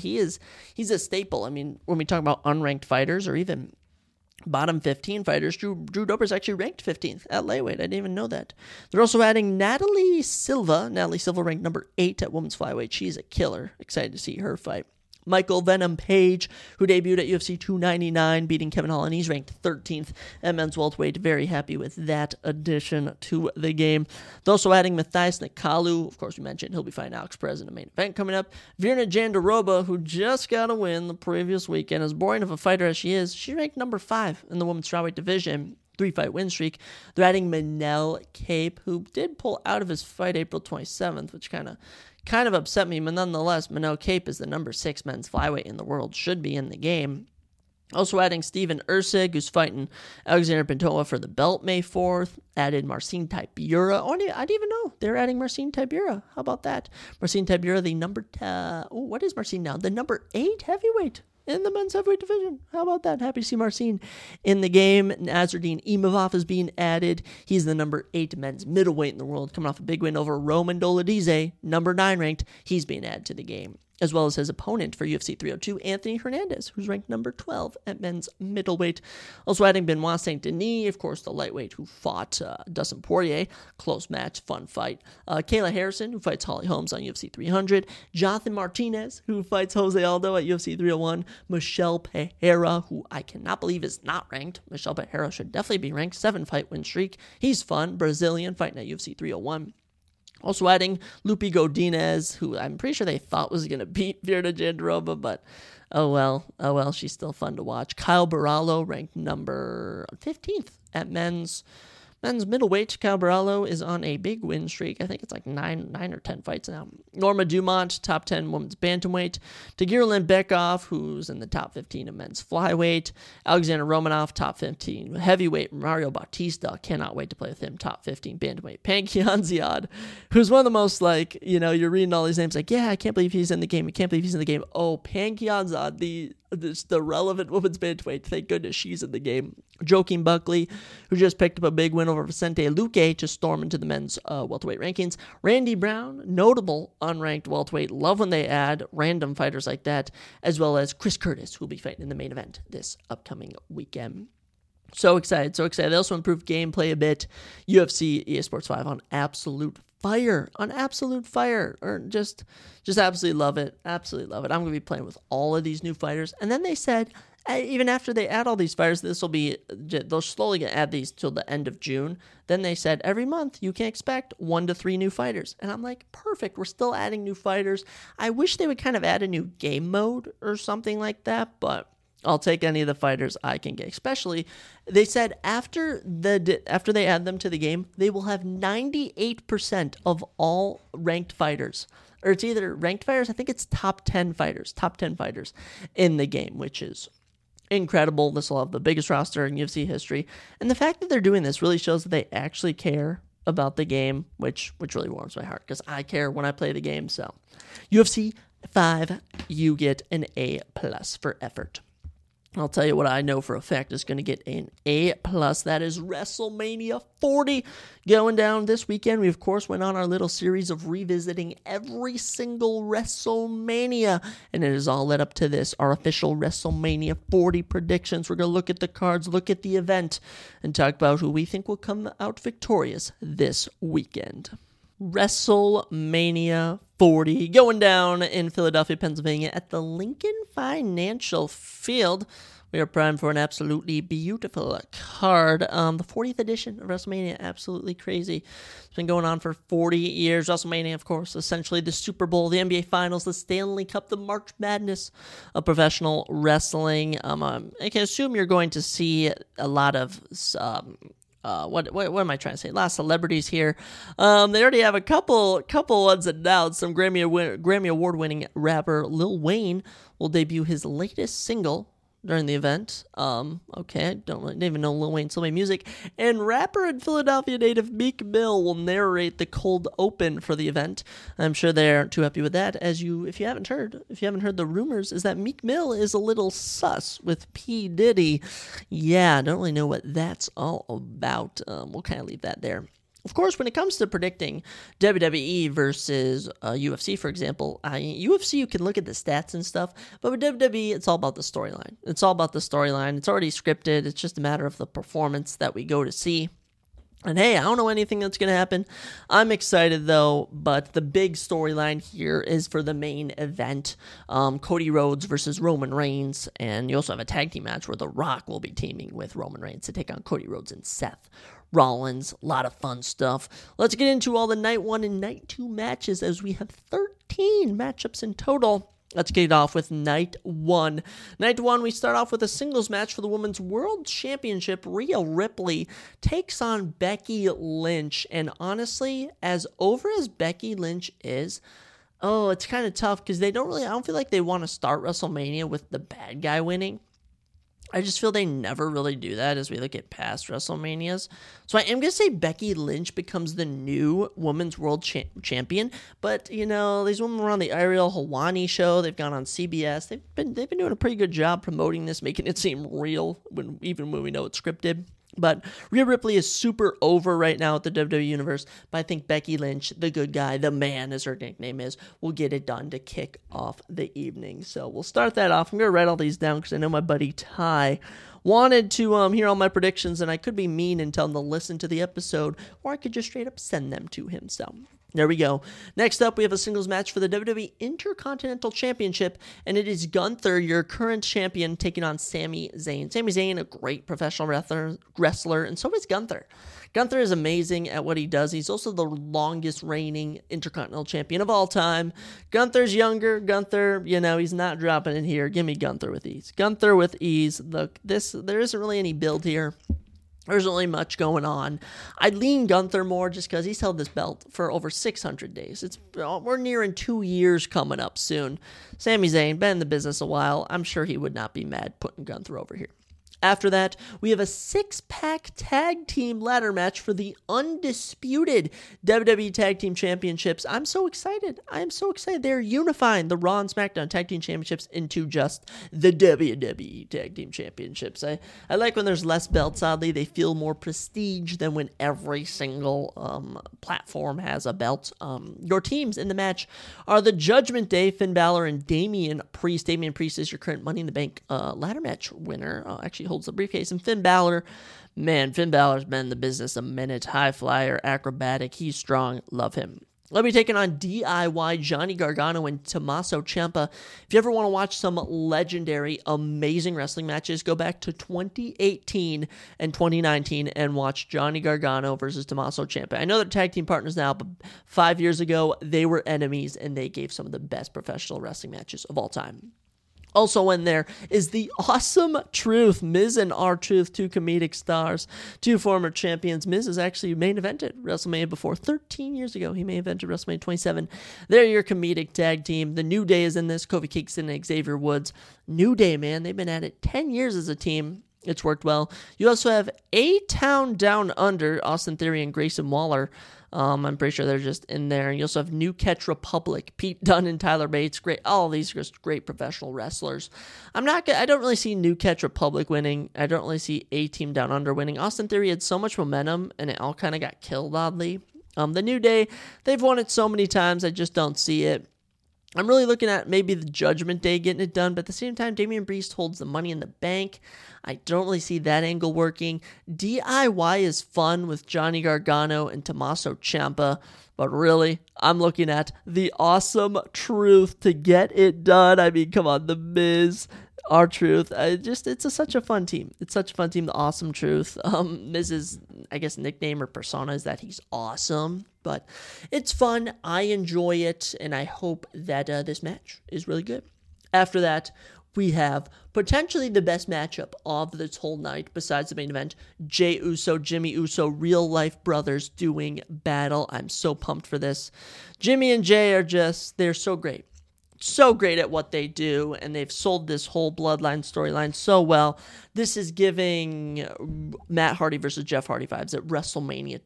He's a staple. I mean, when we talk about unranked fighters or even bottom 15 fighters, Drew Dober's actually ranked 15th at lightweight. I didn't even know that. They're also adding Natalie Silva. Natalie Silva ranked number 8 at women's flyweight. She's a killer. Excited to see her fight. Michael Venom Page, who debuted at UFC 299, beating Kevin Holland. He's ranked 13th at men's welterweight. Very happy with that addition to the game. They're also adding Matthias Nikalu. Of course, we mentioned he'll be fighting Alex Perez in the main event coming up. Virna Jandiroba, who just got a win the previous weekend. As boring of a fighter as she is, she ranked number 5 in the women's strawweight division. 3-fight win streak. They're adding Manel Kape, who did pull out of his fight April 27th, which kind of upset me, but nonetheless, Manel Kape is the number 6 men's flyweight in the world, should be in the game. Also adding Steven Ursig, who's fighting Alexander Pantoja for the belt May 4th. Added Marcin Tybura. Oh, I didn't even know they're adding Marcin Tybura. How about that? Marcin Tybura, the what is Marcin now? The number 8 heavyweight in the men's heavyweight division. How about that? Happy to see Marcin in the game. Nasruddin Imavov is being added. He's the number 8 men's middleweight in the world, coming off a big win over Roman Dolidze, number 9 ranked. He's being added to the game, as well as his opponent for UFC 302, Anthony Hernandez, who's ranked number 12 at men's middleweight. Also adding Benoit Saint-Denis, of course, the lightweight who fought Dustin Poirier. Close match, fun fight. Kayla Harrison, who fights Holly Holmes on UFC 300. Jonathan Martinez, who fights Jose Aldo at UFC 301. Michelle Pereira, who I cannot believe is not ranked. Michelle Pereira should definitely be ranked. 7-fight win streak. He's fun. Brazilian, fighting at UFC 301. Also adding Lupi Godinez, who I'm pretty sure they thought was going to beat Virna Jandiroba, but oh well, she's still fun to watch. Kyle Barallo, ranked number 15th at men's middleweight. Kyle Barallo is on a big win streak. I think it's like 9 or 10 fights now. Norma Dumont, top 10 women's bantamweight. Tagir Bekov, who's in the top 15 of men's flyweight. Alexander Romanov, top 15 heavyweight. Mario Bautista, cannot wait to play with him, top 15 bantamweight. Pankion Ziad, who's one of the most, like, you're reading all these names like, yeah, I can't believe he's in the game. I can't believe he's in the game. Oh, Pankion Ziad, the relevant women's bantamweight. Thank goodness she's in the game. Joaquin Buckley, who just picked up a big win over Vicente Luque to storm into the men's welterweight rankings. Randy Brown, notable unranked welterweight. Love when they add random fighters like that, as well as Chris Curtis, who will be fighting in the main event this upcoming weekend. So excited. They also improved gameplay a bit. UFC EA Sports 5 on absolute fire, or just absolutely love it. I'm going to be playing with all of these new fighters. And then they said, even after they add all these fighters, they'll slowly add these till the end of June. Then they said every month you can expect 1 to 3 new fighters. And I'm like, perfect. We're still adding new fighters. I wish they would kind of add a new game mode or something like that, but I'll take any of the fighters I can get. Especially, they said after they add them to the game, they will have 98% of all ranked fighters. Or it's either ranked fighters, I think it's top 10 fighters in the game, which is incredible. This will have the biggest roster in UFC history. And the fact that they're doing this really shows that they actually care about the game, which really warms my heart, because I care when I play the game. So UFC 5, you get an A+ for effort. I'll tell you what I know for a fact is going to get an A+. That is WrestleMania 40 going down this weekend. We, of course, went on our little series of revisiting every single WrestleMania, and it is all led up to this, our official WrestleMania 40 predictions. We're going to look at the cards, look at the event, and talk about who we think will come out victorious this weekend. WrestleMania 40 going down in Philadelphia, Pennsylvania at the Lincoln Financial Field. We are primed for an absolutely beautiful card. The 40th edition of WrestleMania, absolutely crazy. It's been going on for 40 years. WrestleMania, of course, essentially the Super Bowl, the NBA Finals, the Stanley Cup, the March Madness of professional wrestling. I can assume you're going to see a lot of what am I trying to say? A lot of celebrities here. They already have a couple ones announced. Some Grammy Award-winning rapper Lil Wayne will debut his latest single during the event. Okay, I didn't even know Lil Wayne still made music. And rapper and Philadelphia native Meek Mill will narrate the cold open for the event. I'm sure they aren't too happy with that, as if you haven't heard the rumors, is that Meek Mill is a little sus with P. Diddy. Yeah, I don't really know what that's all about. We'll kind of leave that there. Of course, when it comes to predicting WWE versus UFC, for example, UFC, you can look at the stats and stuff, but with WWE, it's all about the storyline. It's already scripted. It's just a matter of the performance that we go to see. And hey, I don't know anything that's going to happen. I'm excited though, but the big storyline here is for the main event. Cody Rhodes versus Roman Reigns, and you also have a tag team match where The Rock will be teaming with Roman Reigns to take on Cody Rhodes and Seth Rollins. A lot of fun stuff. Let's get into all the night 1 and night 2 matches as we have 13 matchups in total. Let's get it off with night 1. Night 1, we start off with a singles match for the Women's World Championship. Rhea Ripley takes on Becky Lynch. And honestly, as over as Becky Lynch is, it's kind of tough because I don't feel like they want to start WrestleMania with the bad guy winning. I just feel they never really do that as we look at past WrestleManias. So I am going to say Becky Lynch becomes the new Women's World Champion. But, these women were on the Ariel Helwani show. They've gone on CBS. They've been doing a pretty good job promoting this, making it seem real, even when we know it's scripted. But Rhea Ripley is super over right now at the WWE Universe, but I think Becky Lynch, the good guy, the man as her nickname is, will get it done to kick off the evening. So we'll start that off. I'm going to write all these down because I know my buddy Ty wanted to hear all my predictions, and I could be mean and tell him to listen to the episode, or I could just straight up send them to him. So there we go. Next up, we have a singles match for the WWE Intercontinental Championship, and it is Gunther, your current champion, taking on Sami Zayn. Sami Zayn, a great professional wrestler, and so is Gunther. Gunther is amazing at what he does. He's also the longest reigning Intercontinental Champion of all time. Gunther's younger. Gunther, he's not dropping in here. Give me Gunther with ease. Gunther with ease. Look, there isn't really any build here. There's not really much going on. I'd lean Gunther more just because he's held this belt for over 600 days. We're nearing 2 years coming up soon. Sami Zayn, been in the business a while. I'm sure he would not be mad putting Gunther over here. After that, we have a 6-pack tag team ladder match for the undisputed WWE Tag Team Championships. I'm so excited. I am so excited. They're unifying the Raw and SmackDown Tag Team Championships into just the WWE Tag Team Championships. I like when there's less belts, oddly. They feel more prestige than when every single platform has a belt. Your teams in the match are the Judgment Day, Finn Balor, and Damian Priest. Damian Priest is your current Money in the Bank ladder match winner. Actually holds the briefcase. And Finn Balor's been in the business a minute. High flyer, acrobatic. He's strong. Love him. Let me taking on DIY, Johnny Gargano and Tommaso Ciampa. If you ever want to watch some legendary, amazing wrestling matches, go back to 2018 and 2019 and watch Johnny Gargano versus Tommaso Ciampa. I know they're tag team partners now, but 5 years ago, they were enemies, and they gave some of the best professional wrestling matches of all time. Also in there is the Awesome Truth, Miz and R-Truth, two comedic stars, two former champions. Miz has actually main evented WrestleMania before 13 years ago. He main evented WrestleMania 27. They're your comedic tag team. The New Day is in this, Kofi Kingston and Xavier Woods. New Day, man, they've been at it 10 years as a team. It's worked well. You also have A-Town Down Under, Austin Theory and Grayson Waller. I'm pretty sure they're just in there. You also have New Catch Republic, Pete Dunne and Tyler Bates. Great, all of these are just great professional wrestlers. I don't really see New Catch Republic winning. I don't really see A-Team Down Under winning. Austin Theory had so much momentum, and it all kind of got killed oddly. The New Day, they've won it so many times, I just don't see it. I'm really looking at maybe the Judgment Day getting it done, but at the same time, Damian Priest holds the Money in the Bank. I don't really see that angle working. DIY is fun with Johnny Gargano and Tommaso Ciampa, but really, I'm looking at the Awesome Truth to get it done. I mean, come on, The Miz, R-Truth. It's such a fun team. It's such a fun team, the Awesome Truth. Miz's, I guess, nickname or persona is that he's awesome, but it's fun. I enjoy it, and I hope that this match is really good. After that, we have potentially the best matchup of this whole night besides the main event. Jey Uso, Jimmy Uso, real-life brothers doing battle. I'm so pumped for this. Jimmy and Jey are they're so great. So great at what they do, and they've sold this whole Bloodline storyline so well. This is giving Matt Hardy versus Jeff Hardy vibes at WrestleMania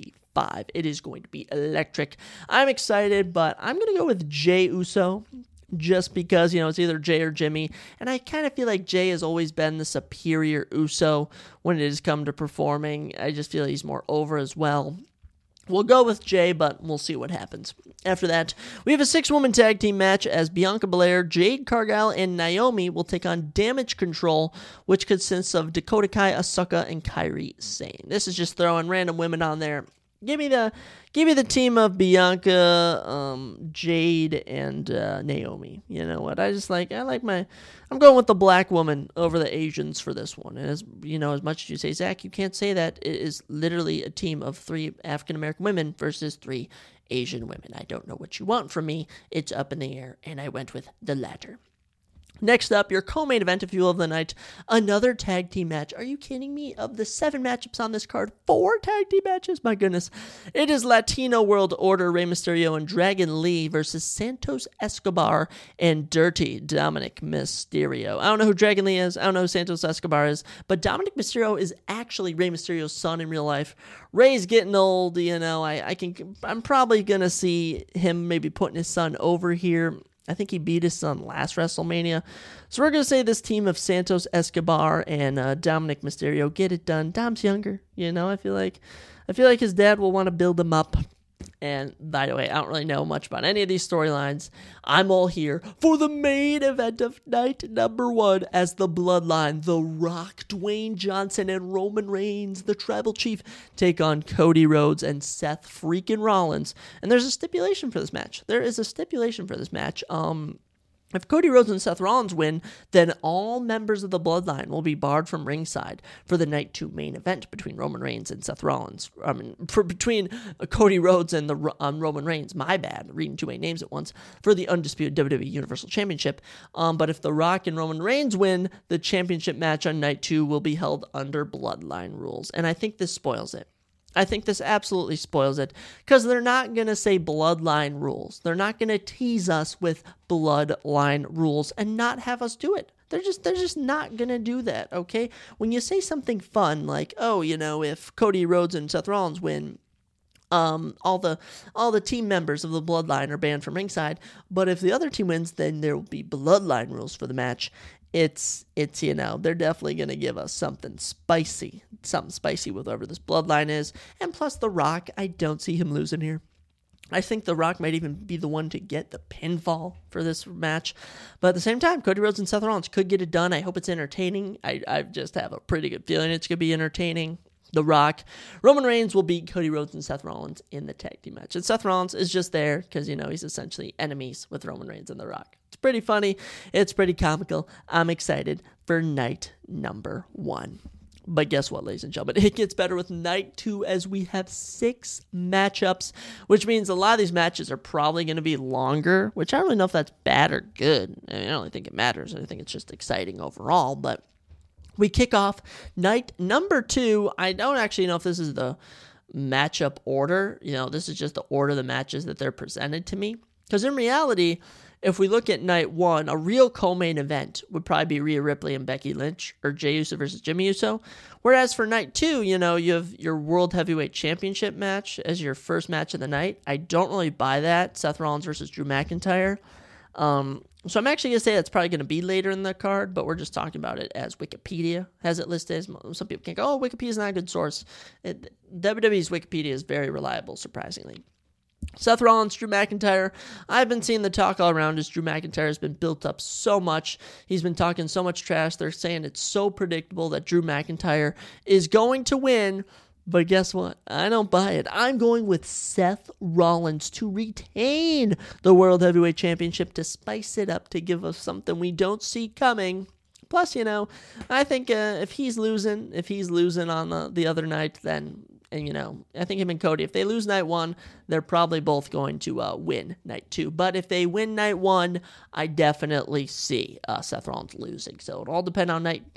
25. It is going to be electric. I'm excited, but I'm going to go with Jey Uso just because, it's either Jey or Jimmy, and I kind of feel like Jey has always been the superior Uso when it has come to performing. I just feel he's more over as well. We'll go with Jay, but we'll see what happens. After that, we have a 6-woman tag team match as Bianca Belair, Jade Cargill, and Naomi will take on Damage Control, which consists of Dakota Kai, Asuka, and Kairi Sane. This is just throwing random women on there. Give me the team of Bianca, Jade, and Naomi. You know what? I'm going with the black woman over the Asians for this one. And as you know, as much as you say, Zach, you can't say that. It is literally a team of 3 African American women versus 3 Asian women. I don't know what you want from me. It's up in the air, and I went with the latter. Next up, your co-main event, if you will, of the night, another tag team match. Are you kidding me? Of the 7 matchups on this card, 4 tag team matches? My goodness. It is Latino World Order, Rey Mysterio and Dragon Lee versus Santos Escobar and Dirty Dominic Mysterio. I don't know who Dragon Lee is. I don't know who Santos Escobar is. But Dominic Mysterio is actually Rey Mysterio's son in real life. Rey's getting old, you know. I'm probably going to see him maybe putting his son over here. I think he beat his son last WrestleMania. So we're going to say this team of Santos Escobar and Dominic Mysterio get it done. Dom's younger, you know. I feel like his dad will want to build him up. And by the way, I don't really know much about any of these storylines. I'm all here for the main event of night number 1 as the Bloodline, The Rock, Dwayne Johnson, and Roman Reigns, the Tribal Chief, take on Cody Rhodes and Seth freaking Rollins. And there's a stipulation for this match. If Cody Rhodes and Seth Rollins win, then all members of the Bloodline will be barred from ringside for the Night 2 main event between Roman Reigns and Seth Rollins. Between Cody Rhodes and Roman Reigns. My bad, reading too many names at once. For the undisputed WWE Universal Championship. But if The Rock and Roman Reigns win, the championship match on Night 2 will be held under Bloodline rules. And I think this spoils it. I think this absolutely spoils it because they're not going to say Bloodline rules. They're not going to tease us with Bloodline rules and not have us do it. They're just not going to do that, okay? When you say something fun like, oh, you know, if Cody Rhodes and Seth Rollins win, all the team members of the Bloodline are banned from ringside, but if the other team wins, then there will be Bloodline rules for the match. It's you know, they're definitely going to give us something spicy with whoever this Bloodline is. And plus The Rock, I don't see him losing here. I think The Rock might even be the one to get the pinfall for this match. But at the same time, Cody Rhodes and Seth Rollins could get it done. I hope it's entertaining. I just have a pretty good feeling it's going to be entertaining. The Rock. Roman Reigns will beat Cody Rhodes and Seth Rollins in the tag team match. And Seth Rollins is just there because, you know, he's essentially enemies with Roman Reigns and The Rock. It's pretty funny. It's pretty comical. I'm excited for night number 1. But guess what, ladies and gentlemen? It gets better with night 2 as we have 6 matchups, which means a lot of these matches are probably going to be longer, which I don't really know if that's bad or good. I don't really think it matters. I think it's just exciting overall, but we kick off night number 2. I don't actually know if this is the matchup order. You know, this is just the order of the matches that they're presented to me. Because in reality, if we look at night 1, a real co-main event would probably be Rhea Ripley and Becky Lynch, or Jey Uso versus Jimmy Uso. Whereas for night 2, you know, you have your World Heavyweight Championship match as your first match of the night. I don't really buy that. Seth Rollins versus Drew McIntyre. So I'm actually going to say that's probably going to be later in the card, but we're just talking about it as Wikipedia has it listed. Some people can go, oh, Wikipedia is not a good source. WWE's Wikipedia is very reliable, surprisingly. Seth Rollins, Drew McIntyre. I've been seeing the talk all around as Drew McIntyre has been built up so much. He's been talking so much trash. They're saying it's so predictable that Drew McIntyre is going to win. But guess what? I don't buy it. I'm going with Seth Rollins to retain the World Heavyweight Championship to spice it up, to give us something we don't see coming. Plus, you know, I think if he's losing on the other night, then, and you know, I think him and Cody, if they lose night 1, they're probably both going to win night 2. But if they win night 1, I definitely see Seth Rollins losing. So it'll all depend on night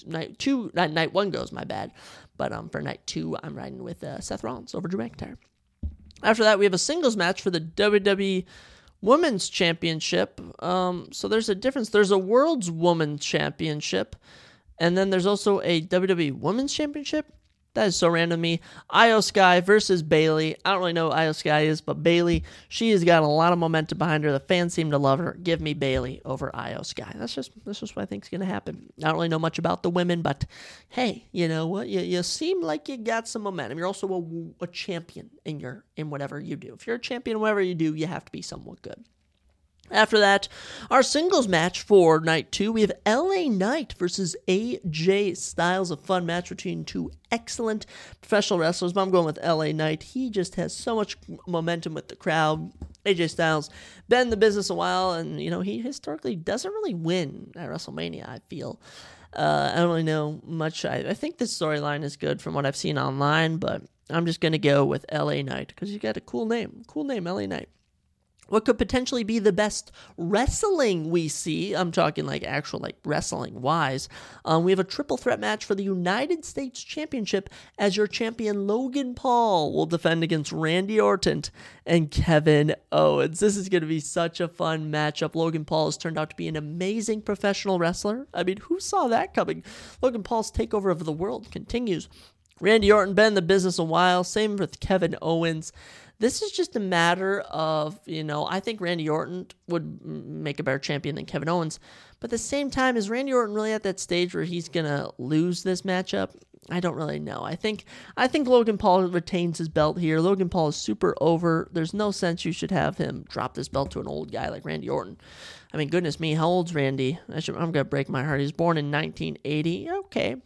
1 goes, my bad. But for night 2, I'm riding with Seth Rollins over Drew McIntyre. After that, we have a singles match for the WWE Women's Championship. So there's a difference. There's a World's Women's Championship, and then there's also a WWE Women's Championship. That is so random to me. Io Sky versus Bayley. I don't really know who Io Sky is, but Bayley, she has got a lot of momentum behind her. The fans seem to love her. Give me Bayley over Io Sky. That's just what I think is going to happen. I don't really know much about the women, but hey, you know what? You seem like you got some momentum. You're also a champion in whatever you do. If you're a champion in whatever you do, you have to be somewhat good. After that, our singles match for night 2, we have LA Knight versus AJ Styles, a fun match between two excellent professional wrestlers, but I'm going with LA Knight. He just has so much momentum with the crowd. AJ Styles, been in the business a while, and, you know, he historically doesn't really win at WrestleMania, I feel. I don't really know much. I think this storyline is good from what I've seen online, but I'm just going to go with LA Knight because he's got a cool name. Cool name, LA Knight. What could potentially be the best wrestling we see? I'm talking like actual like wrestling wise. We have a triple threat match for the United States Championship as your champion Logan Paul will defend against Randy Orton and Kevin Owens. This is going to be such a fun matchup. Logan Paul has turned out to be an amazing professional wrestler. I mean, who saw that coming? Logan Paul's takeover of the world continues. Randy Orton been in the business a while. Same with Kevin Owens. This is just a matter of, you know, I think Randy Orton would make a better champion than Kevin Owens. But at the same time, is Randy Orton really at that stage where he's going to lose this matchup? I don't really know. I think Logan Paul retains his belt here. Logan Paul is super over. There's no sense you should have him drop this belt to an old guy like Randy Orton. I mean, goodness me, how old's Randy? I'm going to break my heart. He was born in 1980. Okay.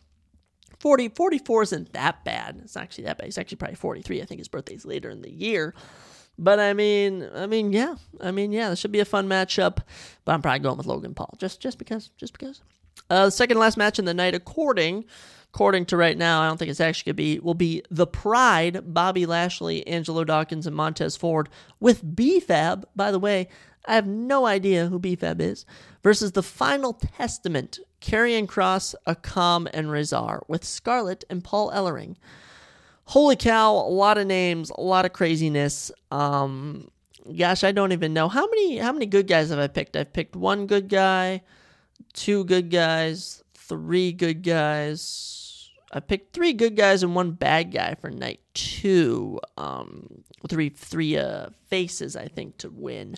44 isn't that bad. It's not actually that bad. He's actually probably 43. I think his birthday's later in the year. But I mean, yeah. This should be a fun matchup. But I'm probably going with Logan Paul. Just because. The second to last match in the night, according to right now, I don't think it's actually going to will be The Pride, Bobby Lashley, Angelo Dawkins, and Montez Ford with B-Fab. By the way, I have no idea who B-Fab is. Versus The Final Testament, Karrion Kross, Akam, and Rezar with Scarlett and Paul Ellering. Holy cow, a lot of names, a lot of craziness. Gosh, I don't even know. How many good guys have I picked? I've picked one good guy, two good guys, three good guys. I picked three good guys and one bad guy for night 2. Three faces, I think, to win.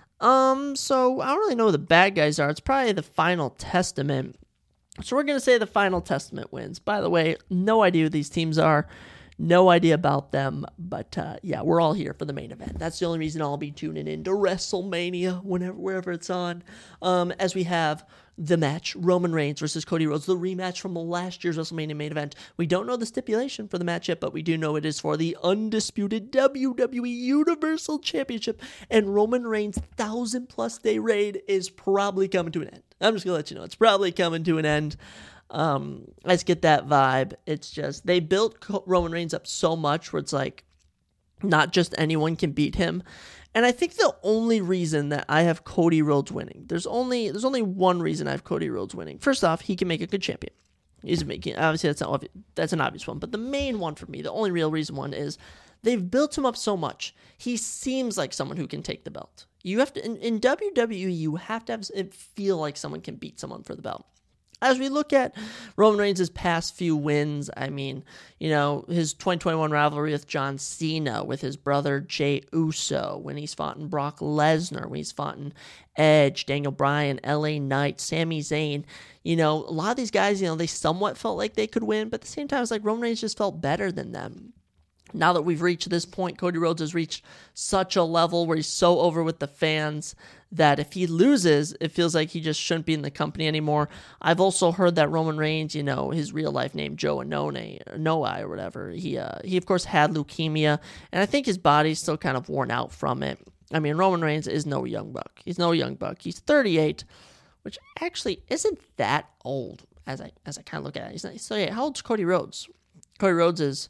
So I don't really know who the bad guys are. It's probably The Final Testament. So we're going to say The Final Testament wins. By the way, no idea who these teams are. No idea about them. But, yeah, we're all here for the main event. That's the only reason I'll be tuning in to WrestleMania wherever it's on. As we have the match, Roman Reigns versus Cody Rhodes, the rematch from last year's WrestleMania main event. We don't know the stipulation for the match yet, but we do know it is for the undisputed WWE Universal Championship, and Roman Reigns' 1,000+ day reign is probably coming to an end. I'm just going to let you know, it's probably coming to an end. Let's get that vibe. It's just, they built Roman Reigns up so much where it's like, not just anyone can beat him. And I think the only reason that I have Cody Rhodes winning, there's only one reason I have Cody Rhodes winning. First off, he can make a good champion. He's making, obviously that's an obvious one, but the main one for me, the only real reason one is they've built him up so much. He seems like someone who can take the belt. You have to, in WWE, you have to have it feel like someone can beat someone for the belt. As we look at Roman Reigns' past few wins, I mean, you know, his 2021 rivalry with John Cena, with his brother Jey Uso, when he's fought in Brock Lesnar, when he's fought in Edge, Daniel Bryan, LA Knight, Sami Zayn, you know, a lot of these guys, you know, they somewhat felt like they could win, but at the same time, it's like Roman Reigns just felt better than them. Now that we've reached this point, Cody Rhodes has reached such a level where he's so over with the fans that if he loses, it feels like he just shouldn't be in the company anymore. I've also heard that Roman Reigns, you know, his real life name, Joe Noai or whatever, he of course had leukemia, and I think his body's still kind of worn out from it. I mean, Roman Reigns is no young buck. He's no young buck. He's 38, which actually isn't that old as I kind of look at it. He's 38. How old's Cody Rhodes? Cody Rhodes is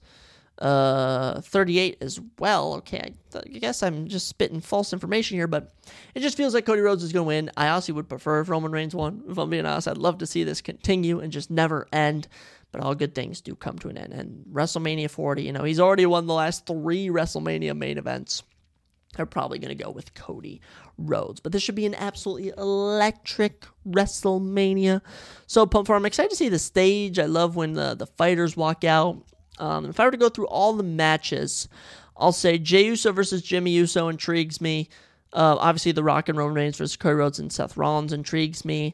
38 as well. Okay, I guess I'm just spitting false information here, but it just feels like Cody Rhodes is going to win. I honestly would prefer if Roman Reigns won. If I'm being honest, I'd love to see this continue and just never end, but all good things do come to an end. And WrestleMania 40, you know, he's already won the last 3 WrestleMania main events. They're probably going to go with Cody Rhodes. But this should be an absolutely electric WrestleMania. So pumped for it. I'm excited to see the stage. I love when the fighters walk out. If I were to go through all the matches, I'll say Jey Uso versus Jimmy Uso intrigues me. Obviously, The Rock and Roman Reigns versus Cody Rhodes and Seth Rollins intrigues me.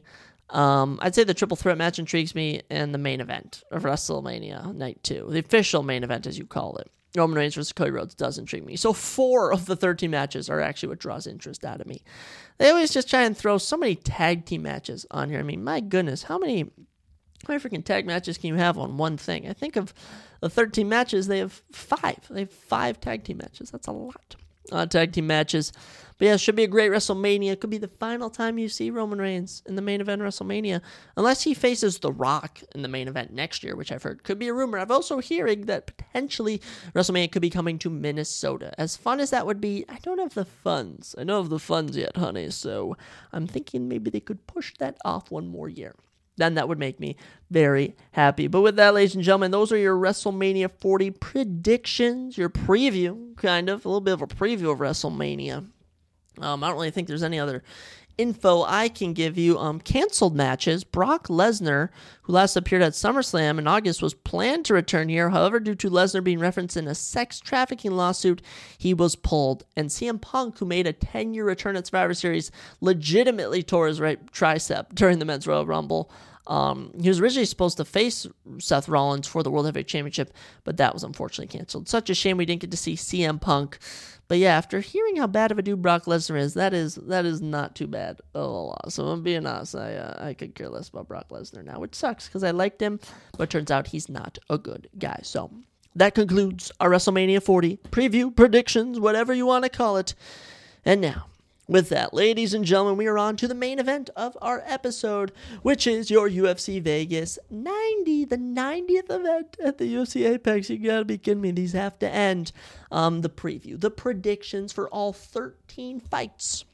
I'd say the triple threat match intrigues me, and the main event of WrestleMania Night 2, the official main event as you call it, Roman Reigns versus Cody Rhodes, does intrigue me. So 4 of the 13 matches are actually what draws interest out of me. They always just try and throw so many tag team matches on here. I mean, my goodness, how many freaking tag matches can you have on one thing? I think of the 13 matches, they have 5. They have 5 tag team matches. That's a lot. Tag team matches. But yeah, it should be a great WrestleMania. Could be the final time you see Roman Reigns in the main event of WrestleMania. Unless he faces The Rock in the main event next year, which I've heard could be a rumor. I've also hearing that potentially WrestleMania could be coming to Minnesota. As fun as that would be, I don't have the funds. I don't have the funds yet, honey. So I'm thinking maybe they could push that off one more year. Then that would make me very happy. But with that, ladies and gentlemen, those are your WrestleMania 40 predictions, your preview, kind of, a little bit of a preview of WrestleMania. I don't really think there's any other info I can give you. Canceled matches. Brock Lesnar, who last appeared at SummerSlam in August, was planned to return here. However, due to Lesnar being referenced in a sex trafficking lawsuit, he was pulled. And CM Punk, who made a 10-year return at Survivor Series, legitimately tore his right tricep during the Men's Royal Rumble. He was originally supposed to face Seth Rollins for the World Heavyweight Championship, but that was unfortunately canceled. Such a shame we didn't get to see CM Punk. But yeah, after hearing how bad of a dude Brock Lesnar is, that is not too bad of a loss. So I'm being honest, I could care less about Brock Lesnar now, which sucks because I liked him, but turns out he's not a good guy. So that concludes our WrestleMania 40 preview, predictions, whatever you want to call it. And now, with that, ladies and gentlemen, we are on to the main event of our episode, which is your UFC Vegas 90, the 90th event at the UFC Apex. You gotta be kidding me. These have to end. The preview, the predictions for all 13 fights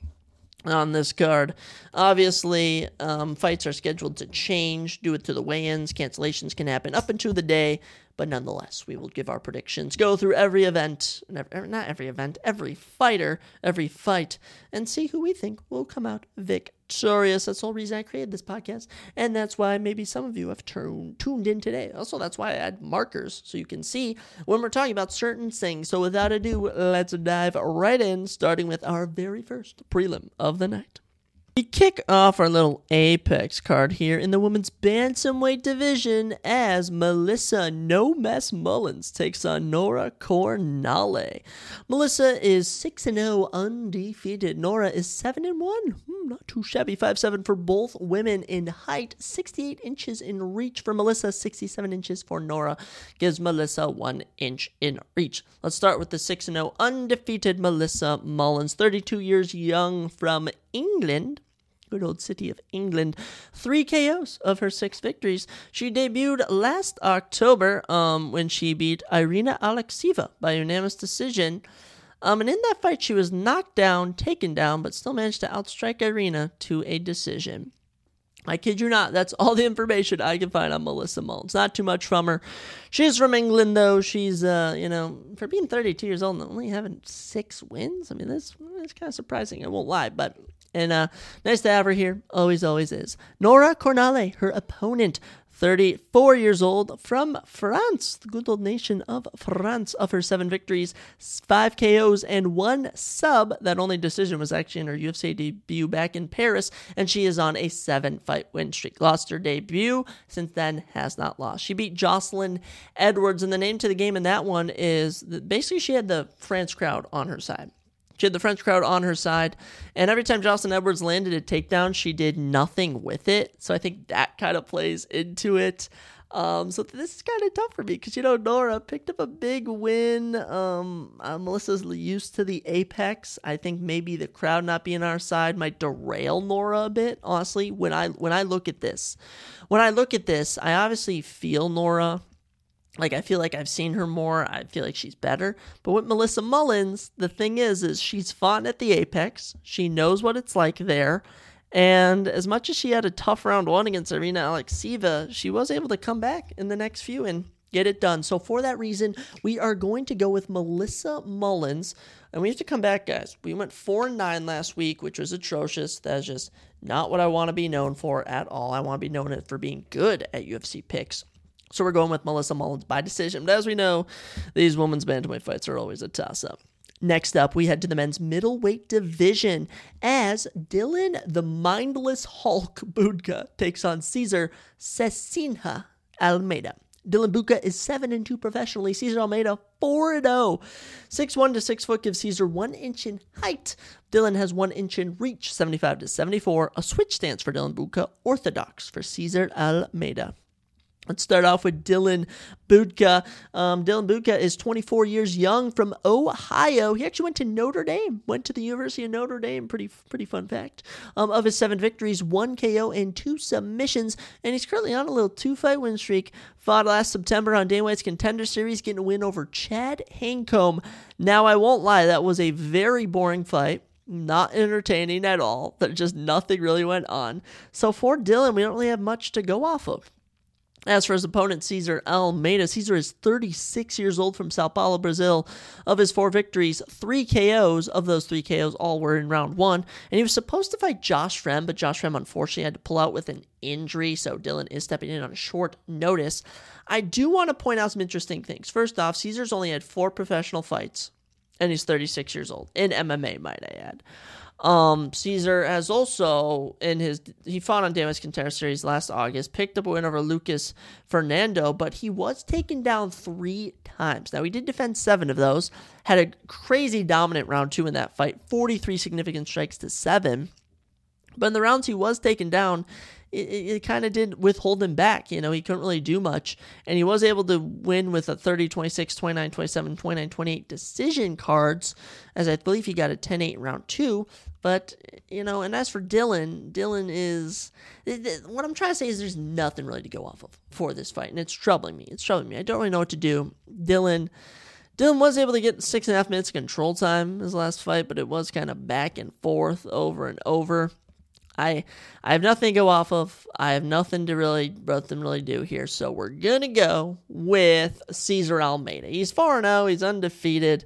on this card. Obviously, fights are scheduled to change due to the weigh-ins. Cancellations can happen up into the day, but nonetheless, we will give our predictions, go through every event, not every event, every fighter, every fight, and see who we think will come out victorious. That's the whole reason I created this podcast, and that's why maybe some of you have tuned in today. Also, that's why I add markers, so you can see when we're talking about certain things. So without ado, let's dive right in, starting with our very first prelim of the night. We kick off our little Apex card here in the women's bantamweight division as Melissa No Mess Mullins takes on Nora Cornale. Melissa is 6-0 undefeated. Nora is 7-1. Not too shabby. 5'7" for both women in height. 68 inches in reach for Melissa. 67 inches for Nora. Gives Melissa 1 inch in reach. Let's start with the 6-0 undefeated Melissa Mullins. 32 years young from England. Good old city of England. 3 KOs of her 6 victories. She debuted last October when she beat Irina Alekseeva by unanimous decision. And in that fight, she was knocked down, taken down, but still managed to outstrike Irina to a decision. I kid you not, that's all the information I can find on Melissa Mullins. Not too much from her. She's from England, though. She's, for being 32 years old and only having 6 wins, I mean, that's kind of surprising. I won't lie, but... And nice to have her here. Always is. Nora Cornale, her opponent, 34 years old, from France, the good old nation of France. Of her 7 victories, 5 KOs, and 1 sub. That only decision was actually in her UFC debut back in Paris, and she is on a 7-fight win streak. Lost her debut, since then has not lost. She beat Jocelyn Edwards, and the name to the game in that one is, basically she had the France crowd on her side. She had the French crowd on her side, and every time Jocelyn Edwards landed a takedown, she did nothing with it. So I think that kind of plays into it. So this is kind of tough for me because, Nora picked up a big win. Melissa's used to the Apex. I think maybe the crowd not being on our side might derail Nora a bit, honestly, when I look at this. When I look at this, I obviously feel Nora. Like, I feel like I've seen her more. I feel like she's better. But with Melissa Mullins, the thing is she's fought at the Apex. She knows what it's like there. And as much as she had a tough round 1 against Irina Alekseeva, she was able to come back in the next few and get it done. So for that reason, we are going to go with Melissa Mullins. And we have to come back, guys. We went 4-9 last week, which was atrocious. That's just not what I want to be known for at all. I want to be known for being good at UFC picks. So we're going with Melissa Mullins by decision. But as we know, these women's bantamweight fights are always a toss-up. Next up, we head to the men's middleweight division as Dylan the Mindless Hulk Budka takes on Cesar Cecinha Almeida. Dylan Budka is 7-2 professionally. Cesar Almeida 4-0. 6'1" to 6 foot gives Cesar 1 inch in height. Dylan has 1 inch in reach, 75 to 74. A switch stance for Dylan Budka, orthodox for Cesar Almeida. Let's start off with Dylan Budka. Dylan Budka is 24 years young from Ohio. He actually went to Notre Dame, went to the University of Notre Dame. Pretty fun fact. Of his 7 victories, 1 KO and 2 submissions, and he's currently on a little 2-fight win streak. Fought last September on Dana White's Contender Series, getting a win over Chad Hancombe. Now, I won't lie, that was a very boring fight. Not entertaining at all. Just nothing really went on. So for Dylan, we don't really have much to go off of. As for his opponent, Cesar Almeida, Cesar is 36 years old from Sao Paulo, Brazil. Of his 4 victories, 3 KOs. Of those 3 KOs, all were in round 1. And he was supposed to fight Josh Fremd, but Josh Fremd unfortunately had to pull out with an injury, so Dylan is stepping in on a short notice. I do want to point out some interesting things. First off, Cesar's only had 4 professional fights, and he's 36 years old. In MMA, might I add. Cesar has also, he fought on Dana White's Contender Series last August, picked up a win over Lucas Fernando, but he was taken down 3 times. Now, he did defend 7 of those, had a crazy dominant round 2 in that fight, 43 significant strikes to 7, but in the rounds he was taken down, it kind of did withhold him back. You know, he couldn't really do much, and he was able to win with a 30-26, 29-27, 29-28 decision cards, as I believe he got a 10-8 in round 2. But, you know, and as for Dylan is, what I'm trying to say is there's nothing really to go off of for this fight, and it's troubling me. I don't really know what to do. Dylan was able to get 6.5 minutes of control time in his last fight, but it was kind of back and forth over and over. I have nothing to go off of. I have nothing to really do here. So we're going to go with Cesar Almeida. He's 4-0. He's undefeated.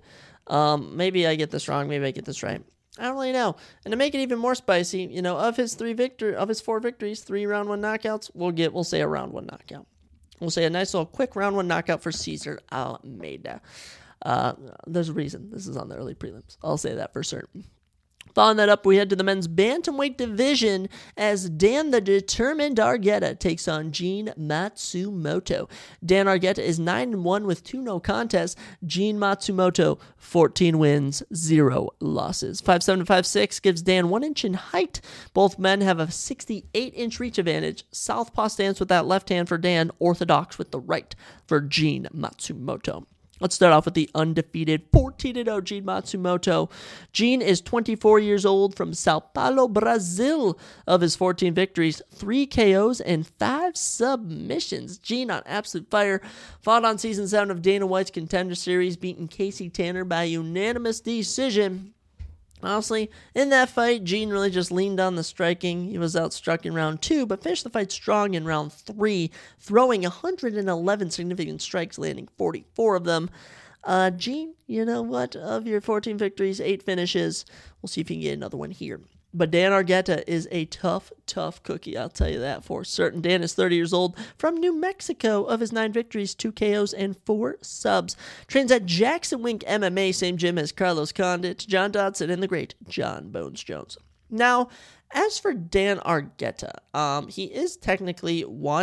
Maybe I get this wrong. Maybe I get this right. I don't really know. And to make it even more spicy, you know, of his 4 victories, 3 round 1 knockouts, we'll say a round 1 knockout. We'll say a nice little quick round 1 knockout for Cesar Almeida. There's a reason this is on the early prelims. I'll say that for certain. Following that up, we head to the men's bantamweight division as Dan the Determined Argueta takes on Gene Matsumoto. Dan Argueta is 9-1 with 2 no contests. Gene Matsumoto, 14 wins, 0 losses. 5'7" to 5'6" gives Dan 1 inch in height. Both men have a 68-inch reach advantage. Southpaw stance with that left hand for Dan, orthodox with the right for Gene Matsumoto. Let's start off with the undefeated 14-0 Gene Matsumoto. Gene is 24 years old from Sao Paulo, Brazil. Of his 14 victories, 3 KOs and 5 submissions. Gene on absolute fire. Fought on Season 7 of Dana White's Contender Series, beating Casey Tanner by unanimous decision. Honestly, in that fight, Gene really just leaned on the striking. He was outstruck in round 2, but finished the fight strong in round 3, throwing 111 significant strikes, landing 44 of them. Gene, you know what? Of your 14 victories, 8 finishes. We'll see if you can get another one here. But Dan Argueta is a tough cookie, I'll tell you that for certain. Dan is 30 years old from New Mexico. Of his 9 victories, 2 KOs and 4 subs. Trains at Jackson Wink MMA, same gym as Carlos Condit, John Dodson, and the great John Bones Jones. Now, as for Dan Argueta, he is technically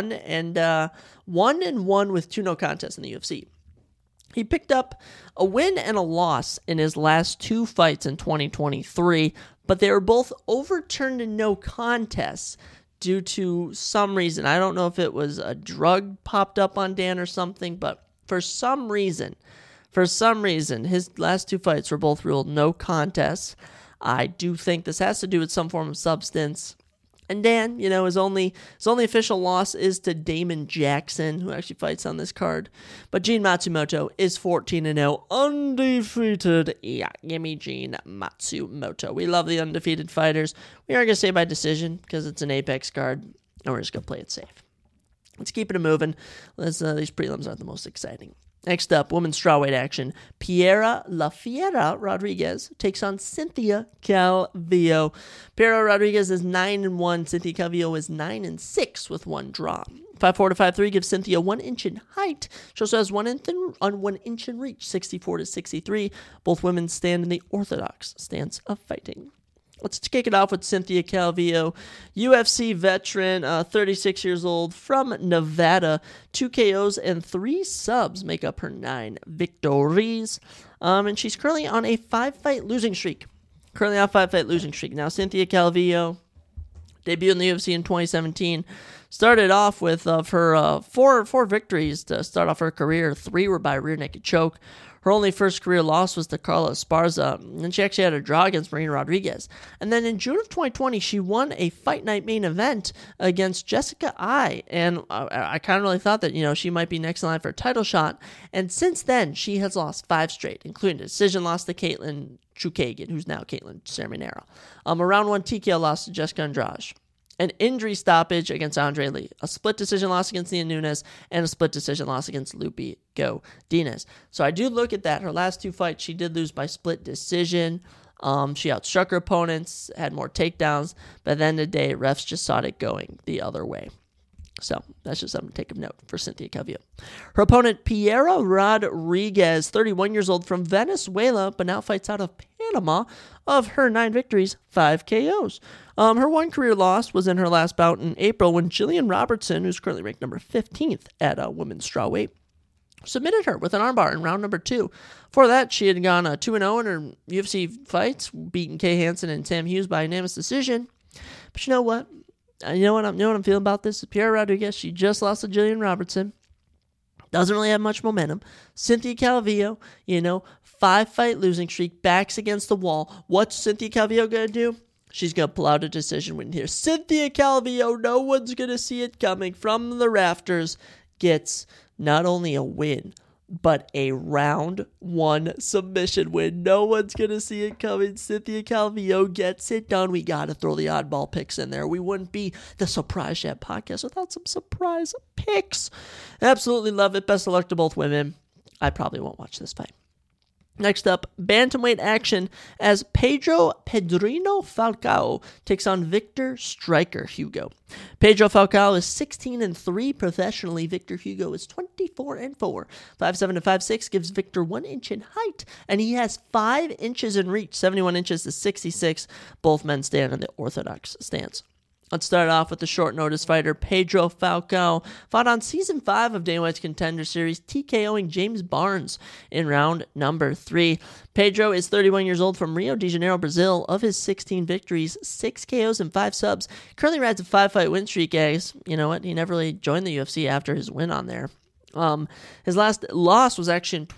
1-1 with 2 no contests in the UFC. He picked up a win and a loss in his last 2 fights in 2023, but they were both overturned in no contests due to some reason. I don't know if it was a drug popped up on Dan or something, but for some reason, his last 2 fights were both ruled no contests. I do think this has to do with some form of substance. And Dan, you know, his only official loss is to Damon Jackson, who actually fights on this card. But Gene Matsumoto is 14-0, undefeated. Yeah, give me Gene Matsumoto. We love the undefeated fighters. We are going to say by decision because it's an Apex card, and we're just going to play it safe. Let's keep it moving. These prelims aren't the most exciting. Next up, women's strawweight action. Piera La Fiera Rodriguez takes on Cynthia Calvillo. Piera Rodriguez is 9-1. Cynthia Calvillo is 9-6 with 1 draw. 5'4" to 5'3" gives Cynthia 1 inch in height. She also has 1 inch in reach, 64 to 63. Both women stand in the orthodox stance of fighting. Let's kick it off with Cynthia Calvillo, UFC veteran, 36 years old, from Nevada. 2 KOs and 3 subs make up her 9 victories. And she's currently on a 5-fight losing streak. Now, Cynthia Calvillo debuted in the UFC in 2017. Started off with her four victories to start off her career. 3 were by rear naked choke. Her only first career loss was to Carla Esparza, and she actually had a draw against Marina Rodriguez. And then in June of 2020, she won a Fight Night main event against Jessica Eye, and I kind of really thought that, she might be next in line for a title shot. And since then, she has lost 5 straight, including a decision loss to Caitlin Chukagian, who's now Caitlin Sermonero. A round 1 TKO loss to Jessica Andrade. An injury stoppage against Andre Lee, a split decision loss against Nia Nunes, and a split decision loss against Lupi Godinez. So I do look at that. Her last 2 fights, she did lose by split decision. She outstruck her opponents, had more takedowns, but at the end of the day, refs just saw it going the other way. So that's just something to take of note for Cynthia Calvillo. Her opponent, Piera Rodriguez, 31 years old, from Venezuela, but now fights out of Panama. Of her 9 victories, 5 KOs. Her 1 career loss was in her last bout in April when Jillian Robertson, who's currently ranked number 15th at women's strawweight, submitted her with an armbar in round number 2. Before that, she had gone 2-0 in her UFC fights, beating Kay Hansen and Sam Hughes by unanimous decision. But you know what? You know what I'm feeling about this? Piera Rodriguez, she just lost to Jillian Robertson. Doesn't really have much momentum. Cynthia Calvillo, 5-fight losing streak, backs against the wall. What's Cynthia Calvillo going to do? She's going to pull out a decision win here. Cynthia Calvillo, no one's going to see it coming from the rafters, gets not only a win, but a round 1 submission win. No one's going to see it coming. Cynthia Calvillo gets it done. We got to throw the oddball picks in there. We wouldn't be the Surprise Jab podcast without some surprise picks. Absolutely love it. Best of luck to both women. I probably won't watch this fight. Next up, bantamweight action as Pedro Pedrino Falcao takes on Victor Striker Hugo. Pedro Falcao is 16-3 professionally. Victor Hugo is 24-4. 5'7" to 5'6" gives Victor 1 inch in height, and he has 5 inches in reach, 71 inches to 66. Both men stand in the orthodox stance. Let's start off with the short notice fighter, Pedro Falcao, fought on Season 5 of Dana White's Contender Series, TKOing James Barnes in round number 3. Pedro is 31 years old, from Rio de Janeiro, Brazil. Of his 16 victories, 6 KOs and 5 subs. Currently rides a 5-fight win streak, guys. You know what? He never really joined the UFC after his win on there. His last loss was actually in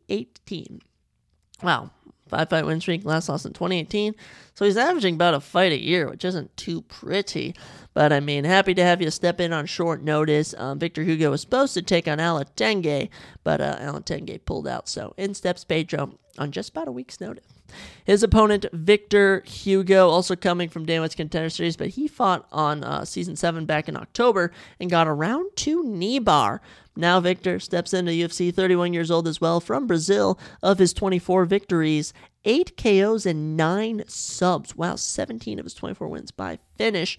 2018. Wow. 5-fight win streak, last loss in 2018. So he's averaging about a fight a year, which isn't too pretty. But, happy to have you step in on short notice. Victor Hugo was supposed to take on Alan Tenge, but Alan Tenge pulled out. So in steps Pedro on just about a week's notice. His opponent, Victor Hugo, also coming from Dana White's Contender Series, but he fought on Season 7 back in October and got a round 2 knee bar. Now Victor steps into UFC, 31 years old as well, from Brazil. Of his 24 victories, 8 KOs and 9 subs. Wow, 17 of his 24 wins by finish.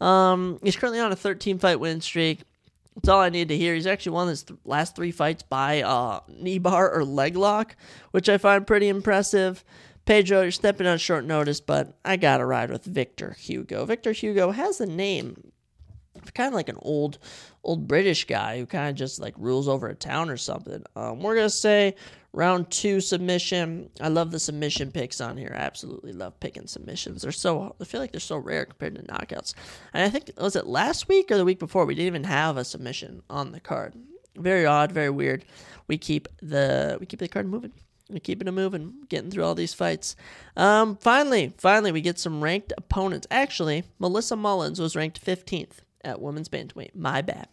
He's currently on a 13-fight win streak. That's all I need to hear. He's actually won his last 3 fights by knee bar or leg lock, which I find pretty impressive. Pedro, you're stepping on short notice, but I gotta ride with Victor Hugo. Victor Hugo has a name kind of like an old British guy who kind of just like rules over a town or something. We're gonna say round 2 submission. I love the submission picks on here. I absolutely love picking submissions. I feel like they're so rare compared to knockouts. And I think, was it last week or the week before, we didn't even have a submission on the card. Very odd, very weird. We keep the card moving. We're keeping it moving, getting through all these fights. Finally, we get some ranked opponents. Actually, Melissa Mullins was ranked 15th at women's bantamweight. My bad,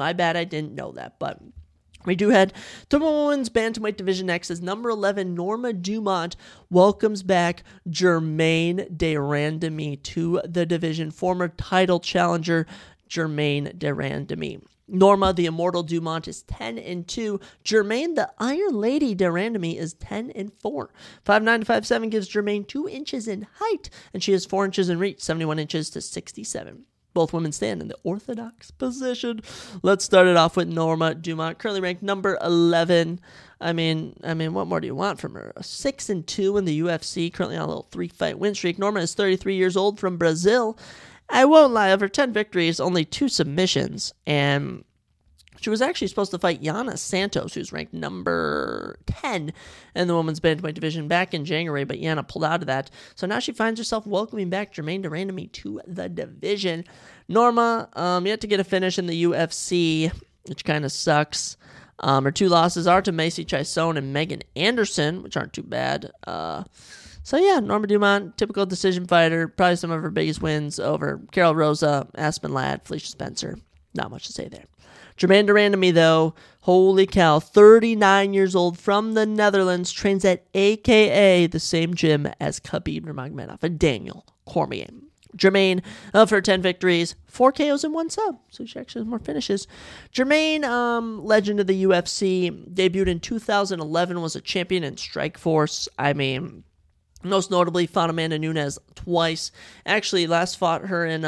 I didn't know that. But we do head to women's bantamweight division next as number 11, Norma Dumont, welcomes back Germaine de Randamie to the division. Former title challenger Germaine de Randamie. Norma, the Immortal Dumont, is 10-2. Germaine, the Iron Lady de Randamie, is 10-4. 5'9" to 5'7" gives Germaine 2 inches in height, and she has 4 inches in reach, 71 inches to 67. Both women stand in the orthodox position. Let's start it off with Norma Dumont, currently ranked number 11. I mean, what more do you want from her? 6-2 in the UFC, currently on a little 3-fight win streak. Norma is 33 years old, from Brazil. I won't lie, of her 10 victories, only 2 submissions, and she was actually supposed to fight Yana Santos, who's ranked number 10 in the women's bantamweight division back in January, but Yana pulled out of that. So now she finds herself welcoming back Germaine de Randamie to the division. Norma, yet to get a finish in the UFC, which kind of sucks. Her 2 losses are to Macy Chiasson and Megan Anderson, which aren't too bad. So yeah, Norma Dumont, typical decision fighter, probably some of her biggest wins over Carol Rosa, Aspen Ladd, Felicia Spencer. Not much to say there. Germaine de Randamie, though, holy cow, 39 years old, from the Netherlands, trains at AKA the same gym as Khabib Nurmagomedov and Daniel Cormier. Germaine, of her 10 victories, 4 KOs and 1 sub, so she actually has more finishes. Germaine, legend of the UFC, debuted in 2011, was a champion in Strikeforce. I mean, most notably, fought Amanda Nunes twice. Actually, last fought her in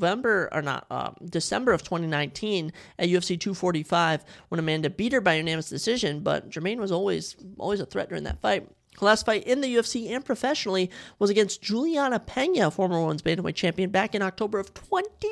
December of 2019 at UFC 245 when Amanda beat her by unanimous decision, but Germaine was always a threat during that fight. Her last fight in the UFC and professionally was against Juliana Pena, former women's bantamweight champion, back in October of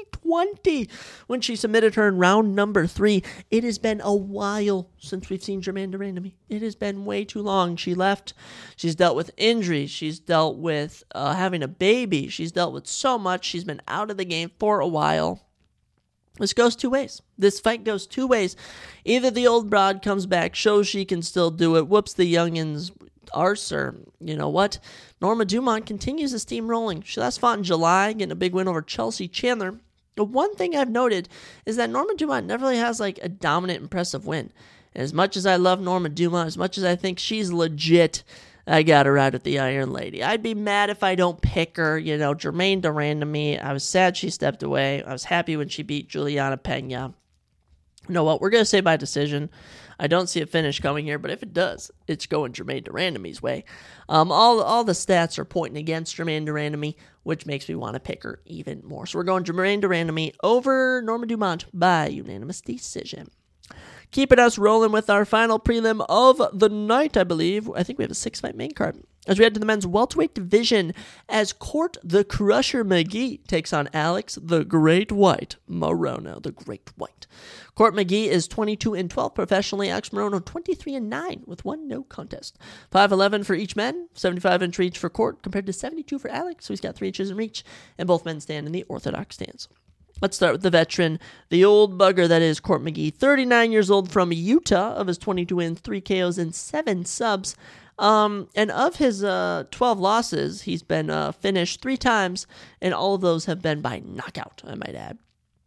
2020 when she submitted her in round number 3. It has been a while since we've seen Germaine de Randamie. It has been way too long. She left. She's dealt with injuries. She's dealt with having a baby. She's dealt with so much. She's been out of the game for a while. This goes 2 ways. This fight goes 2 ways. Either the old broad comes back, shows she can still do it, whoops the youngins' arse, or you know what? Norma Dumont continues the steam rolling. She last fought in July, getting a big win over Chelsea Chandler. The one thing I've noted is that Norma Dumont never really has like a dominant, impressive win. And as much as I love Norma Dumont, as much as I think she's legit, I got her out with the Iron Lady. I'd be mad if I don't pick her. You know, Germaine de Randamie, I was sad she stepped away. I was happy when she beat Juliana Pena. You know what? We're going to say by decision. I don't see a finish coming here, but if it does, it's going Germaine de Randamie's way. All the stats are pointing against Germaine de Randamie, which makes me want to pick her even more. So we're going Germaine de Randamie over Norma Dumont by unanimous decision. Keeping us rolling with our final prelim of the night, I believe. I think we have a 6-fight main card. As we head to the men's welterweight division, as Court the Crusher McGee takes on Alex the Great White Morono, the Great White. Court McGee is 22-12 professionally. Alex Morono 23-9 with 1 no contest. 5'11" for each men, 75 inch reach for Court compared to 72 for Alex, so he's got 3 inches in reach, and both men stand in the orthodox stance. Let's start with the veteran, the old bugger that is Court McGee, 39 years old, from Utah. Of his 22 wins, 3 KOs and 7 subs. And of his 12 losses, he's been finished 3 times, and all of those have been by knockout, I might add.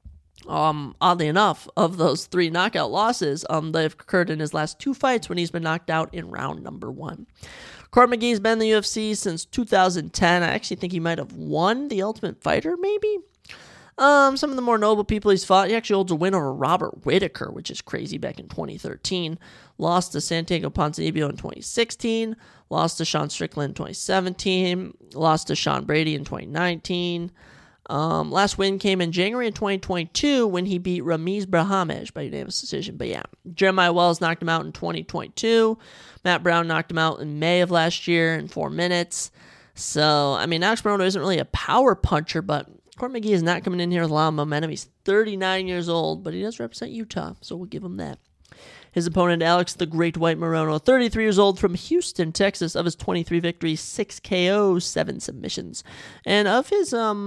Oddly enough, of those 3 knockout losses, they've occurred in his last 2 fights when he's been knocked out in round number 1. Court McGee's been in the UFC since 2010. I actually think he might have won the Ultimate Fighter, maybe? Some of the more notable people he's fought, he actually holds a win over Robert Whitaker, which is crazy, back in 2013. Lost to Santiago Ponzinibbio in 2016. Lost to Sean Strickland in 2017. Lost to Sean Brady in 2019. Last win came in January of 2022 when he beat Ramiz Brahimaj by unanimous decision. But yeah, Jeremiah Wells knocked him out in 2022. Matt Brown knocked him out in May of last year in 4 minutes. So, I mean, Alex Morono isn't really a power puncher, but Court McGee is not coming in here with a lot of momentum. He's 39 years old, but he does represent Utah, so we'll give him that. His opponent, Alex the Great White Morono, 33 years old, from Houston, Texas. Of his 23 victories, 6 KOs, 7 submissions. And of his 9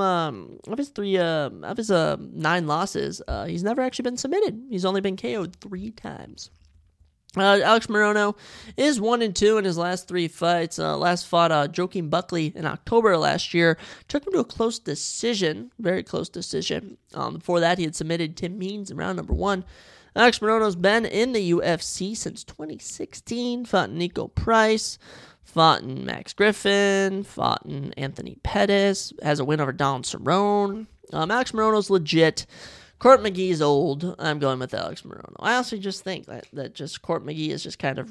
losses, he's never actually been submitted. He's only been KO'd 3 times. Alex Morono is 1-2 in his last 3 fights. Last fought Joaquin Buckley in October last year. Took him to a close decision, very close decision. Before that, he had submitted Tim Means in round number 1. Alex Morono's been in the UFC since 2016. Fought Nico Price, fought in Max Griffin, fought in Anthony Pettis. Has a win over Donald Cerrone. Alex Morono's legit. Court McGee's old. I'm going with Alex Morono. I also just think that just Court McGee has just kind of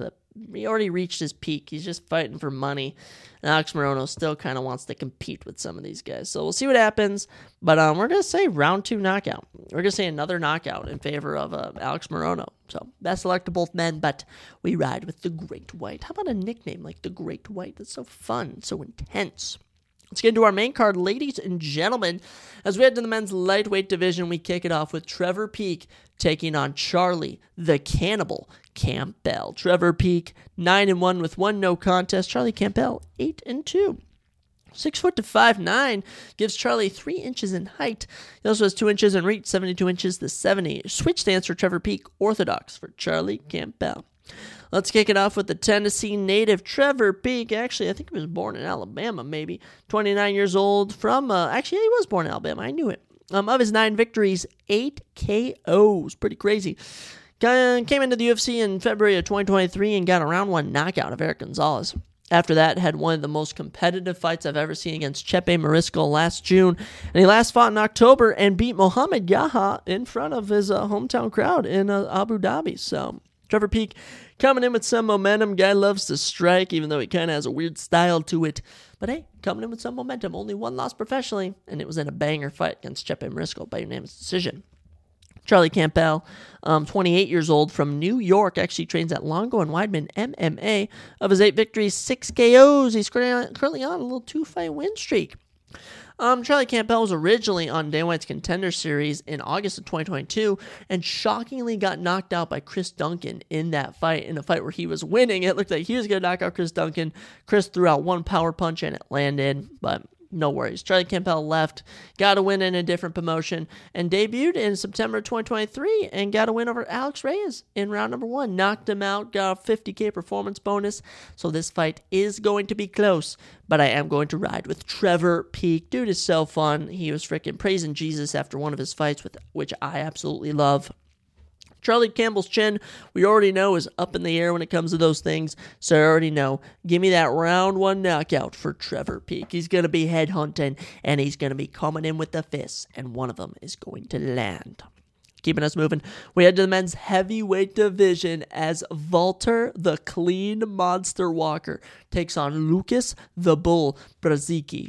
he already reached his peak. He's just fighting for money. And Alex Morono still kind of wants to compete with some of these guys. So we'll see what happens. But we're going to say round 2 knockout. We're going to say another knockout in favor of Alex Morono. So best of luck to both men, but we ride with the Great White. How about a nickname like the Great White? That's so fun, so intense. Let's get into our main card, ladies and gentlemen. As we head to the men's lightweight division, we kick it off with Trevor Peek taking on Charlie the Cannibal Campbell. Trevor Peek, 9-1 with 1 no contest. Charlie Campbell, 8-2. 6 foot to 5'9", gives Charlie 3 inches in height. He also has 2 inches in reach, 72 inches to 70. Switch stance for Trevor Peek, orthodox for Charlie Campbell. Let's kick it off with the Tennessee native, Trevor Peek. Actually, I think he was born in Alabama, maybe. 29 years old from, he was born in Alabama. I knew it. Of his 9 victories, 8 KOs. Pretty crazy. Came into the UFC in February of 2023 and got a round 1 knockout of Eric Gonzalez. After that, had one of the most competitive fights I've ever seen against Chepe Mariscal last June. And he last fought in October and beat Mohamed Yaha in front of his hometown crowd in Abu Dhabi. So, Trevor Peek coming in with some momentum. Guy loves to strike, even though he kind of has a weird style to it. But hey, coming in with some momentum. Only 1 loss professionally, and it was in a banger fight against Chepe Mariscal by unanimous decision. Charlie Campbell, 28 years old, from New York, actually trains at Longo and Weidman MMA. Of his 8 victories, 6 KOs. He's currently on a little 2-fight win streak. Charlie Campbell was originally on Dana White's Contender Series in August of 2022 and shockingly got knocked out by Chris Duncan in that fight, in a fight where he was winning. It looked like he was going to knock out Chris Duncan. Chris threw out 1 power punch and it landed, but no worries. Charlie Campbell left, got a win in a different promotion, and debuted in September 2023 and got a win over Alex Reyes in round number 1. Knocked him out, got a $50K performance bonus. So this fight is going to be close, but I am going to ride with Trevor Peek. Dude is so fun. He was freaking praising Jesus after one of his fights, which I absolutely love. Charlie Campbell's chin, we already know, is up in the air when it comes to those things, so I already know. Give me that round 1 knockout for Trevor Peek. He's going to be headhunting, and he's going to be coming in with the fists, and one of them is going to land. Keeping us moving, we head to the men's heavyweight division as Walter the Clean Monster Walker takes on Lucas the Bull Brzezicki.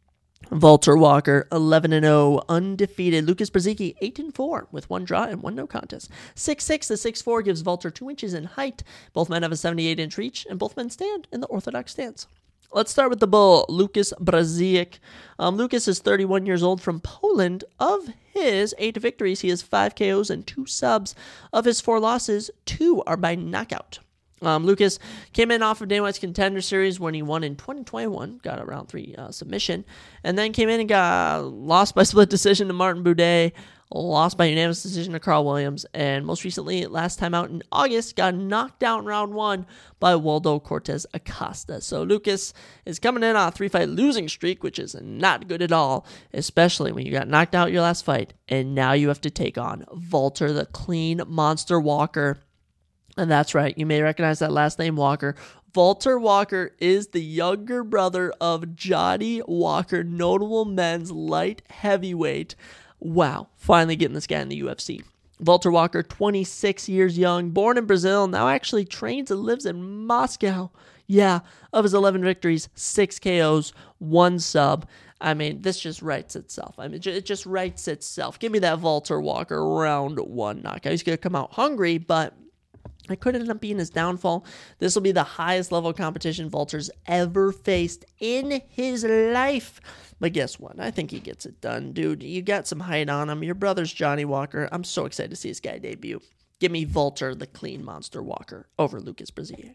Walter Walker, 11-0, undefeated. Lucas Brzezicki, 8-4, with 1 draw and 1 no contest. 6'6" to 6'4" gives Walter 2 inches in height. Both men have a 78-inch reach, and both men stand in the orthodox stance. Let's start with the bull, Lucas Brzezicki. Lucas is 31 years old from Poland. Of his 8 victories, he has 5 KOs and 2 subs. Of his 4 losses, 2 are by knockout. Lucas came in off of Dana White's Contender Series when he won in 2021, got a round 3 submission, and then came in and got lost by split decision to Martin Buday, lost by unanimous decision to Carl Williams, and most recently, last time out in August, got knocked out in round 1 by Waldo Cortez Acosta. So Lucas is coming in on a 3-fight losing streak, which is not good at all, especially when you got knocked out your last fight, and now you have to take on Walter the Clean Monster Walker. And that's right, you may recognize that last name, Walker. Walter Walker is the younger brother of Johnny Walker, notable men's light heavyweight. Wow, finally getting this guy in the UFC. Walter Walker, 26 years young, born in Brazil, now actually trains and lives in Moscow. Yeah, of his 11 victories, 6 KOs, 1 sub. I mean, this just writes itself. I mean, it just writes itself. Give me that Walter Walker round 1 knockout. He's going to come out hungry, but it could end up being his downfall. This will be the highest level of competition Walter's ever faced in his life. But guess what? I think he gets it done, dude. You got some height on him. Your brother's Johnny Walker. I'm so excited to see this guy debut. Give me Walter, the Clean Monster Walker, over Lucas Brzezicki.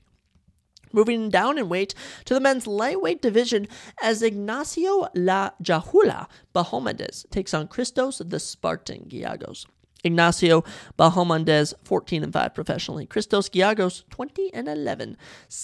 Moving down in weight to the men's lightweight division as Ignacio La Jahula Bahamondes takes on Christos the Spartan Giagos. Ignacio Bahamondes, 14-5 professionally. Christos Giagos, 20-11.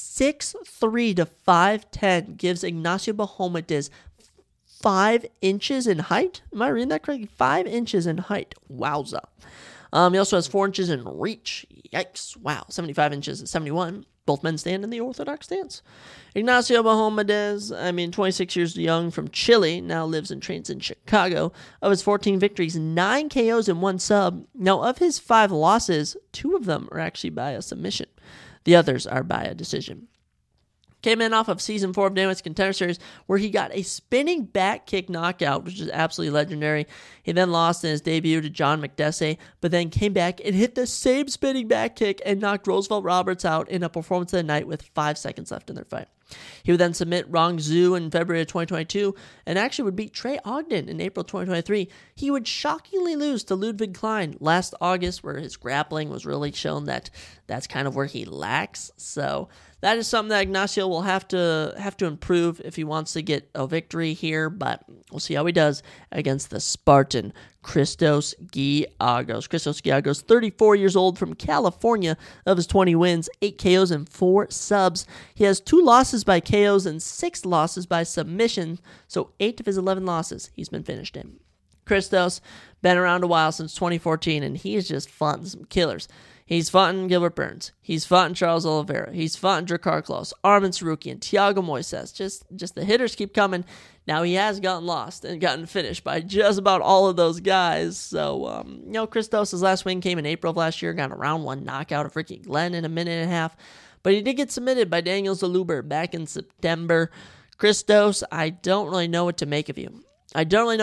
6'3" to 5'10" gives Ignacio Bahamondes 5 inches in height. Am I reading that correctly? 5 inches in height. Wowza. He also has 4 inches in reach. Yikes. Wow. 75 inches at 71. Both men stand in the orthodox stance. Ignacio Bahamondes, 26 years young, from Chile, now lives and trains in Chicago. Of his 14 victories, 9 KOs and 1 sub. Now, of his 5 losses, 2 of them are actually by a submission. The others are by a decision. Came in off of Season 4 of Dana's Contender Series, where he got a spinning back kick knockout, which is absolutely legendary. He then lost in his debut to John McDessie, but then came back and hit the same spinning back kick and knocked Roosevelt Roberts out in a performance of the night with 5 seconds left in their fight. He would then submit Rong Zhu in February of 2022 and actually would beat Trey Ogden in April 2023. He would shockingly lose to Ludwig Klein last August, where his grappling was really shown that that's kind of where he lacks. So that is something that Ignacio will have to improve if he wants to get a victory here, but we'll see how he does against the Spartan Christos Giagos. Christos Giagos, 34 years old, from California. Of his 20 wins, 8 KOs and 4 subs. He has 2 losses by KOs and 6 losses by submission, so 8 of his 11 losses he's been finished in. Christos, been around a while, since 2014, and he is just fought some killers. He's fought in Gilbert Burns. He's fought in Charles Oliveira. He's fought in Drakkar Klose, Arman Tsarukyan, Thiago Moises. Just the hitters keep coming. Now he has gotten lost and gotten finished by just about all of those guys. So, Christos' last win came in April of last year, got a round 1 knockout of Ricky Glenn in a minute and a half. But he did get submitted by Daniel Zaluber back in September. Christos, I don't really know what to make of you. I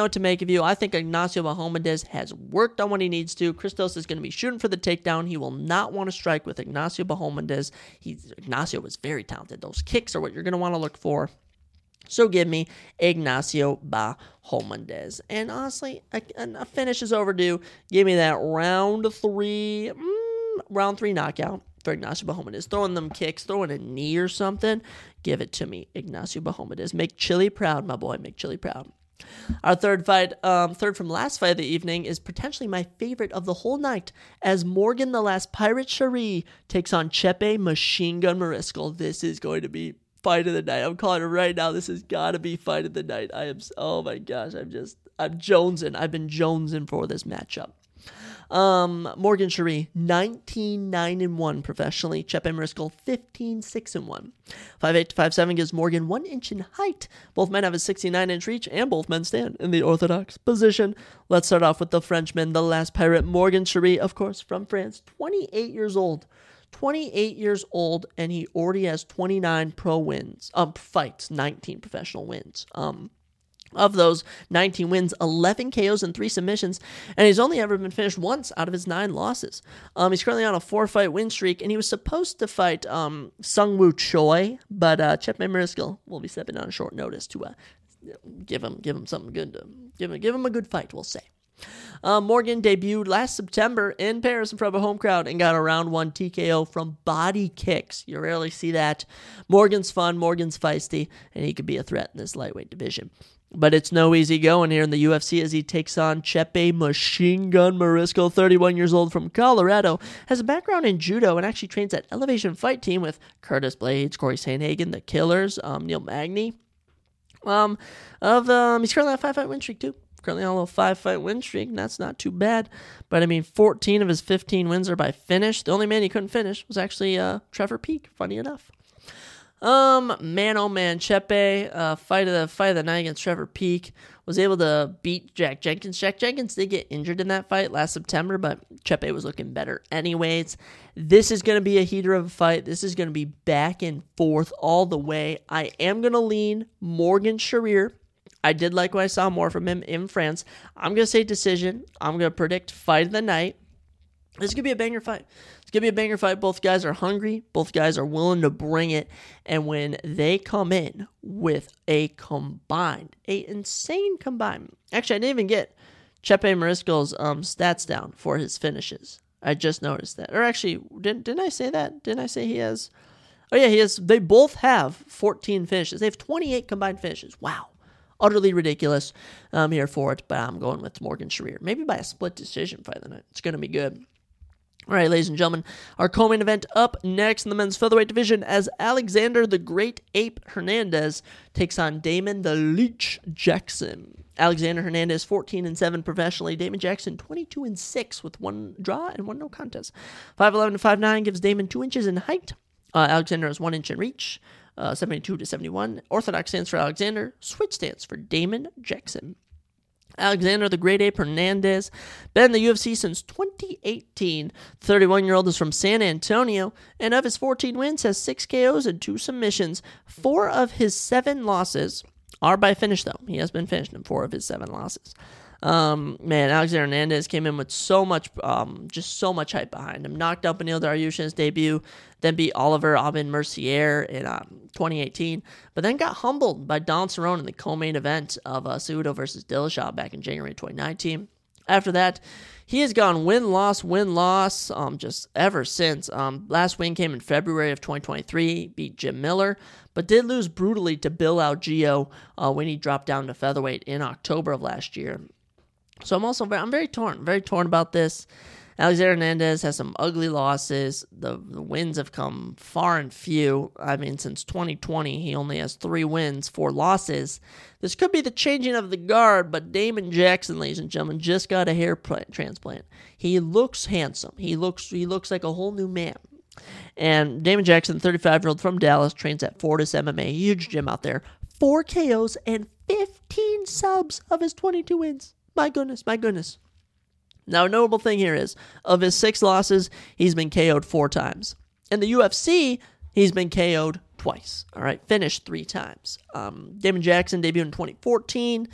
think Ignacio Bahamondes has worked on what he needs to. Christos is going to be shooting for the takedown. He will not want to strike with Ignacio Bahamondes. Ignacio was very talented. Those kicks are what you're going to want to look for. So give me Ignacio Bahamondes. And honestly, a finish is overdue. Give me that round 3 knockout for Ignacio Bahamondes. Throwing them kicks, throwing a knee or something. Give it to me, Ignacio Bahamondes. Make Chile proud, my boy. Make Chile proud. Our third from last fight of the evening, is potentially my favorite of the whole night, as Morgan the Last Pirate Cherie takes on Chepe Machine Gun Mariscal. This is going to be fight of the night. I'm calling it right now. This has got to be fight of the night. Oh my gosh, I'm jonesing. I've been jonesing for this matchup. Morgan Cherie, 19-9-1 professionally. Chepe Mariscal, 15-6-1. 5'8" to 5'7" gives Morgan 1 inch in height. Both men have a 69-inch reach, and both men stand in the orthodox position. Let's start off with the Frenchman, the last pirate, Morgan Cherie, of course, from France, 28 years old. 28 years old, and he already has 29 pro wins. Fights, 19 professional wins. Of those 19 wins, 11 KOs and 3 submissions, and he's only ever been finished once out of his 9 losses. He's currently on a 4-fight win streak, and he was supposed to fight Sungwoo Choi, but Chepe Mariscal will be stepping on short notice to give him something good to give him a good fight, we'll say. Morgan debuted last September in Paris in front of a home crowd and got a round 1 TKO from body kicks. You rarely see that. Morgan's fun, Morgan's feisty, and he could be a threat in this lightweight division. But it's no easy going here in the UFC as he takes on Chepe Machine Gun Mariscal, 31 years old, from Colorado, has a background in judo and actually trains at Elevation Fight Team with Curtis Blades, Corey Sandhagen, The Killers, Neil Magny. He's currently on a 5-fight win streak too. Currently on a little 5-fight win streak, and that's not too bad. But 14 of his 15 wins are by finish. The only man he couldn't finish was actually Trevor Peek, funny enough. Man, oh man, Chepe, fight of the night against Trevor Peek, was able to beat Jack Jenkins. Jack Jenkins did get injured in that fight last September, but Chepe was looking better anyways. This is going to be a heater of a fight. This is going to be back and forth all the way. I am going to lean Morgan Cherie. I did like what I saw more from him in France. I'm going to say decision. I'm going to predict fight of the night. This is going to be a banger fight. It's going to be a banger fight. Both guys are hungry. Both guys are willing to bring it. And when they come in with an insane combined. Actually, I didn't even get Chepe Mariscal's stats down for his finishes. I just noticed that. Or actually, didn't I say that? Didn't I say he has? Oh, yeah, he has. They both have 14 finishes. They have 28 combined finishes. Wow. Utterly ridiculous. I'm here for it, but I'm going with Morgan Cherie. Maybe by a split decision fight of the night. It's going to be good. All right, ladies and gentlemen, our co-main event up next in the men's featherweight division as Alexander the Great Ape Hernandez takes on Damon the Leech Jackson. Alexander Hernandez 14-7 professionally. Damon Jackson 22-6 with one draw and one no contest. 5'11" to 5'9" gives Damon 2 inches in height. Alexander has 1 inch in reach. 72 to 71. Orthodox stands for Alexander. Switch stands for Damon Jackson. Alexander the Great Ape Hernandez, been in the UFC since 2018. 31-year-old is from San Antonio, and of his 14 wins, has 6 KOs and 2 submissions. 4 of his 7 losses are by finish, though. He has been finished in 4 of his 7 losses. Alexander Hernandez came in with so much hype behind him. Knocked out Beneil Dariush in his debut, then beat Oliver Aubin Mercier in 2018, but then got humbled by Don Cerrone in the co-main event of Cejudo versus Dillashaw back in January 2019. After that, he has gone win-loss, just ever since. Last win came in February of 2023, beat Jim Miller, but did lose brutally to Bill Algeo when he dropped down to featherweight in October of last year. So I'm very torn about this. Alexander Hernandez has some ugly losses. The wins have come far and few. I mean, since 2020, he only has 3 wins, 4 losses. This could be the changing of the guard, but Damon Jackson, ladies and gentlemen, just got a hair transplant. He looks handsome. He looks like a whole new man. And Damon Jackson, 35-year-old from Dallas, trains at Fortis MMA, huge gym out there. 4 KOs and 15 subs of his 22 wins. My goodness. Now, a notable thing here is, of his 6 losses, he's been KO'd 4 times. In the UFC, he's been KO'd twice. All right, finished 3 times. Damon Jackson debuted in 2014.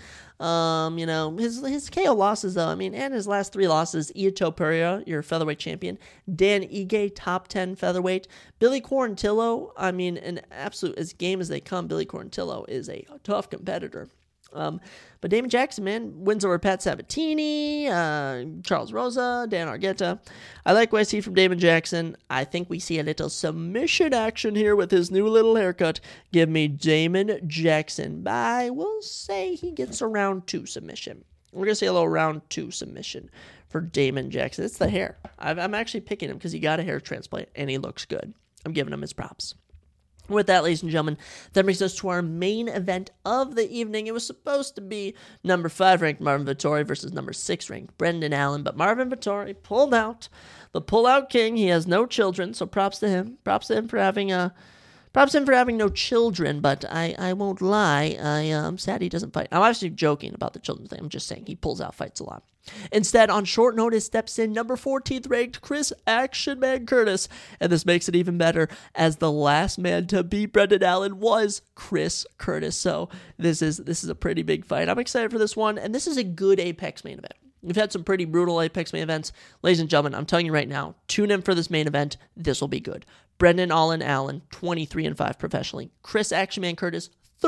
His KO losses, though, and his last 3 losses: Ito Pereira, your featherweight champion; Dan Ige, top 10 featherweight; Billy Quarantillo. An absolute, as game as they come, Billy Quarantillo is a tough competitor. But Damon Jackson, man, wins over Pat Sabatini, Charles Rosa, Dan Argueta. I like what I see from Damon Jackson. I think we see a little submission action here with his new little haircut. Give me Damon Jackson. We'll say he gets a round 2 submission. We're going to say a little round 2 submission for Damon Jackson. It's the hair. I'm actually picking him because he got a hair transplant and he looks good. I'm giving him his props. With that, ladies and gentlemen, that brings us to our main event of the evening. It was supposed to be number 5 ranked Marvin Vettori versus number 6 ranked Brendan Allen, but Marvin Vettori pulled out. The pull-out king. He has no children, so props to him. Props to him for having no children, but I won't lie. I'm sad he doesn't fight. I'm actually joking about the children thing. I'm just saying he pulls out fights a lot. Instead, on short notice, steps in number 14th ranked Chris Action Man Curtis, and this makes it even better as the last man to beat Brendan Allen was Chris Curtis. So this is a pretty big fight. I'm excited for this one, and this is a good Apex main event. We've had some pretty brutal Apex main events. Ladies and gentlemen, I'm telling you right now, tune in for this main event. This will be good. Brendan Allen, 23-5 professionally. Chris Action Man Curtis,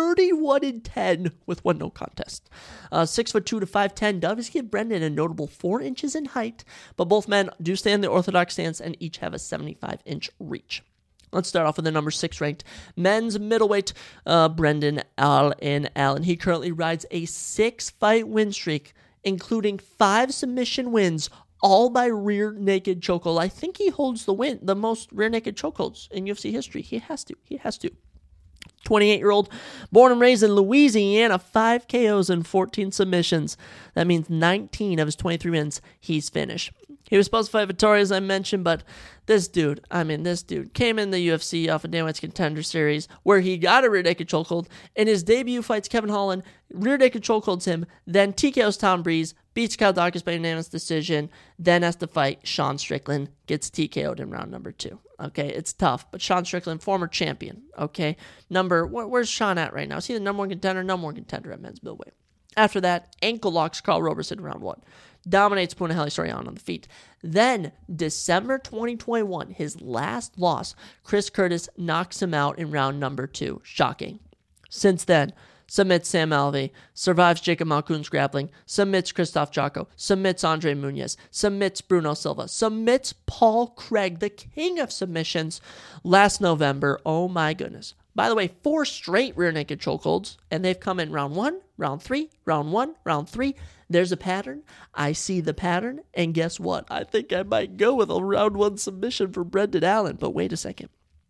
31-10 with 1 no contest. 6'2" to 5'10" does give Brendan a notable 4 inches in height, but both men do stay in the orthodox stance and each have a 75-inch reach. Let's start off with the number 6 ranked men's middleweight, Brendan Allen. He currently rides a 6-fight win streak, including 5 submission wins, all by rear naked chokehold. I think he holds the most rear naked chokeholds in UFC history. He has to. 28-year-old, born and raised in Louisiana, 5 KOs and 14 submissions. That means 19 of his 23 wins he's finished. He was supposed to fight Vettori, as I mentioned, but this dude came in the UFC off of Dana White's Contender Series, where he got a rear naked chokehold. In his debut, fights Kevin Holland, rear naked chokeholds him, then TKOs Tom Breeze, beats Kyle Dawkins by unanimous decision, then has to fight Sean Strickland, gets TKO'd in round number 2. Okay, it's tough, but Sean Strickland, former champion, okay? Where's Sean at right now? Is he the number 1 contender at men's middleweight? After that, ankle locks Carl Roberson in round 1. Dominates Punahele Soriano on the feet. Then, December 2021, his last loss, Chris Curtis knocks him out in round number 2. Shocking. Since then, submits Sam Alvey, survives Jacob Malkoun's grappling, submits Christoph Jocko, submits Andre Muniz, submits Bruno Silva, submits Paul Craig, the king of submissions, last November. Oh my goodness. By the way, 4 straight rear naked chokeholds, and they've come in round 1, round 3, round 1, round 3. There's a pattern. I see the pattern, and guess what? I think I might go with a round 1 submission for Brendan Allen, but wait a second.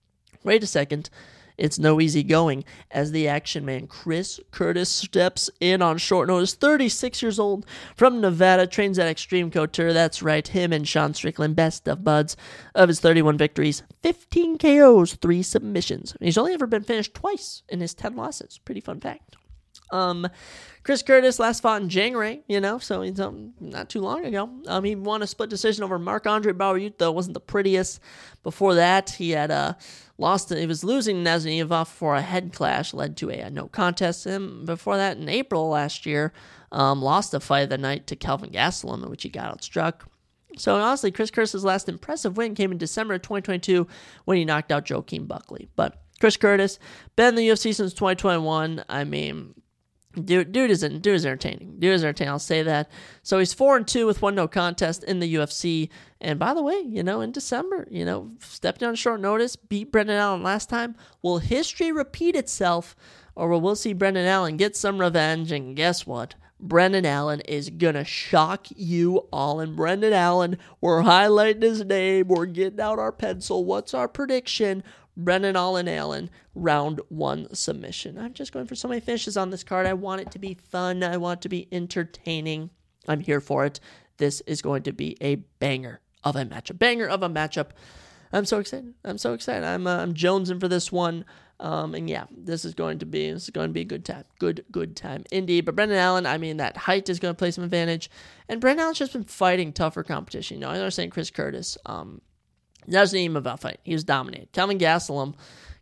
It's no easy going as the action man Chris Curtis steps in on short notice. 36 years old from Nevada, trains at Extreme Couture. That's right, him and Sean Strickland, best of buds. Of his 31 victories, 15 KOs, 3 submissions. He's only ever been finished twice in his 10 losses. Pretty fun fact. Chris Curtis last fought in January, so he's not too long ago. He won a split decision over Marc-Andre Barriault, though. Wasn't the prettiest. Before that, he had he was losing Nazarbayev for a head clash, led to a no contest. And before that, in April last year, lost a fight of the night to Kelvin Gastelum, in which he got outstruck. So honestly, Chris Curtis' last impressive win came in December of 2022 when he knocked out Joaquin Buckley. But Chris Curtis, been in the UFC since 2021. I mean, Dude is entertaining. I'll say that. So he's 4-2 with 1 no contest in the UFC. And by the way, in December, stepped down short notice, beat Brendan Allen last time. Will history repeat itself, or will we see Brendan Allen get some revenge? And guess what? Brendan Allen is going to shock you all. And Brendan Allen, we're highlighting his name. We're getting out our pencil. What's our prediction? Brendan Allen, round 1 submission. I'm just going for so many finishes on this card. I want it to be fun. I want it to be entertaining. I'm here for it. This is going to be a banger of a matchup. I'm so excited. I'm I'm jonesing for this one. And yeah, this is going to be a good time. Good time indeed. But Brendan Allen, I mean, that height is going to play some advantage. And Brendan Allen's just been fighting tougher competition. I understand Chris Curtis. That was the name of that fight. He was dominated. Kelvin Gastelum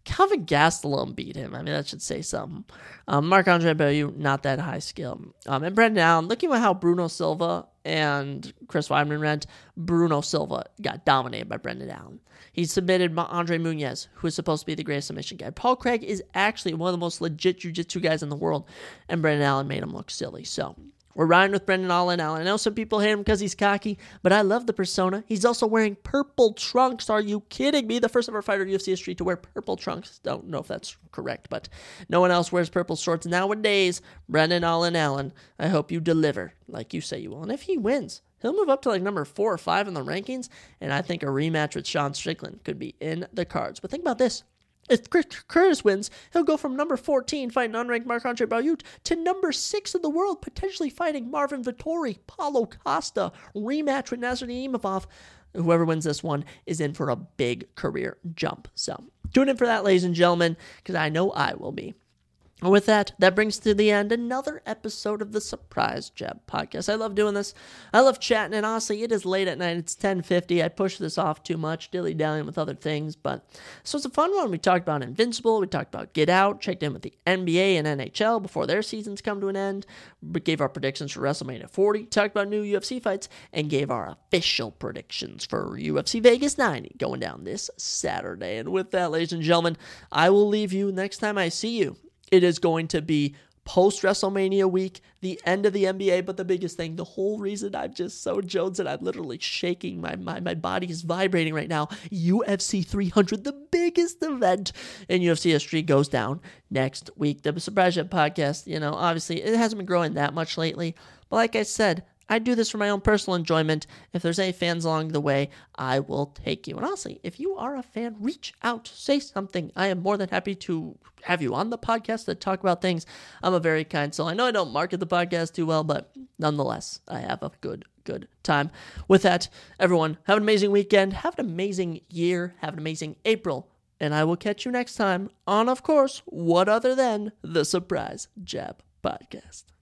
beat him. I mean, that should say something. Marc-Andre Barriault, not that high skill. And Brendan Allen, looking at how Bruno Silva and Chris Weidman went, Bruno Silva got dominated by Brendan Allen. He submitted Andre Muniz, who is supposed to be the greatest submission guy. Paul Craig is actually one of the most legit jiu-jitsu guys in the world, and Brendan Allen made him look silly. So we're riding with Brendan Allen. I know some people hate him because he's cocky, but I love the persona. He's also wearing purple trunks. Are you kidding me? The first ever fighter in UFC history to wear purple trunks. Don't know if that's correct, but no one else wears purple shorts nowadays. Brendan Allen, I hope you deliver like you say you will. And if he wins, he'll move up to like number 4 or 5 in the rankings, and I think a rematch with Sean Strickland could be in the cards. But think about this. If Chris Curtis wins, he'll go from number 14 fighting unranked Marc-Andre Barriault to number 6 in the world, potentially fighting Marvin Vettori, Paulo Costa, rematch with Nazarbayev. Whoever wins this one is in for a big career jump. So tune in for that, ladies and gentlemen, because I know I will be. And with that brings to the end another episode of the Surprise Jab Podcast. I love doing this. I love chatting, and honestly, it is late at night. It's 10:50. I push this off too much, dilly-dallying with other things, but so it's a fun one. We talked about Invincible. We talked about Get Out. Checked in with the NBA and NHL before their seasons come to an end. We gave our predictions for WrestleMania 40. Talked about new UFC fights, and gave our official predictions for UFC Vegas 90 going down this Saturday. And with that, ladies and gentlemen, I will leave you next time I see you. It is going to be post-WrestleMania week, the end of the NBA, but the biggest thing, the whole reason I'm just so jonesed and I'm literally shaking, my body is vibrating right now, UFC 300, the biggest event in UFC history, goes down next week. The Surprise Jab Podcast, obviously it hasn't been growing that much lately, but like I said, I do this for my own personal enjoyment. If there's any fans along the way, I will take you. And honestly, if you are a fan, reach out, say something. I am more than happy to have you on the podcast to talk about things. I'm a very kind soul. I know I don't market the podcast too well, but nonetheless, I have a good time. With that, everyone, have an amazing weekend. Have an amazing year. Have an amazing April. And I will catch you next time on, of course, what other than the Surprise Jab Podcast.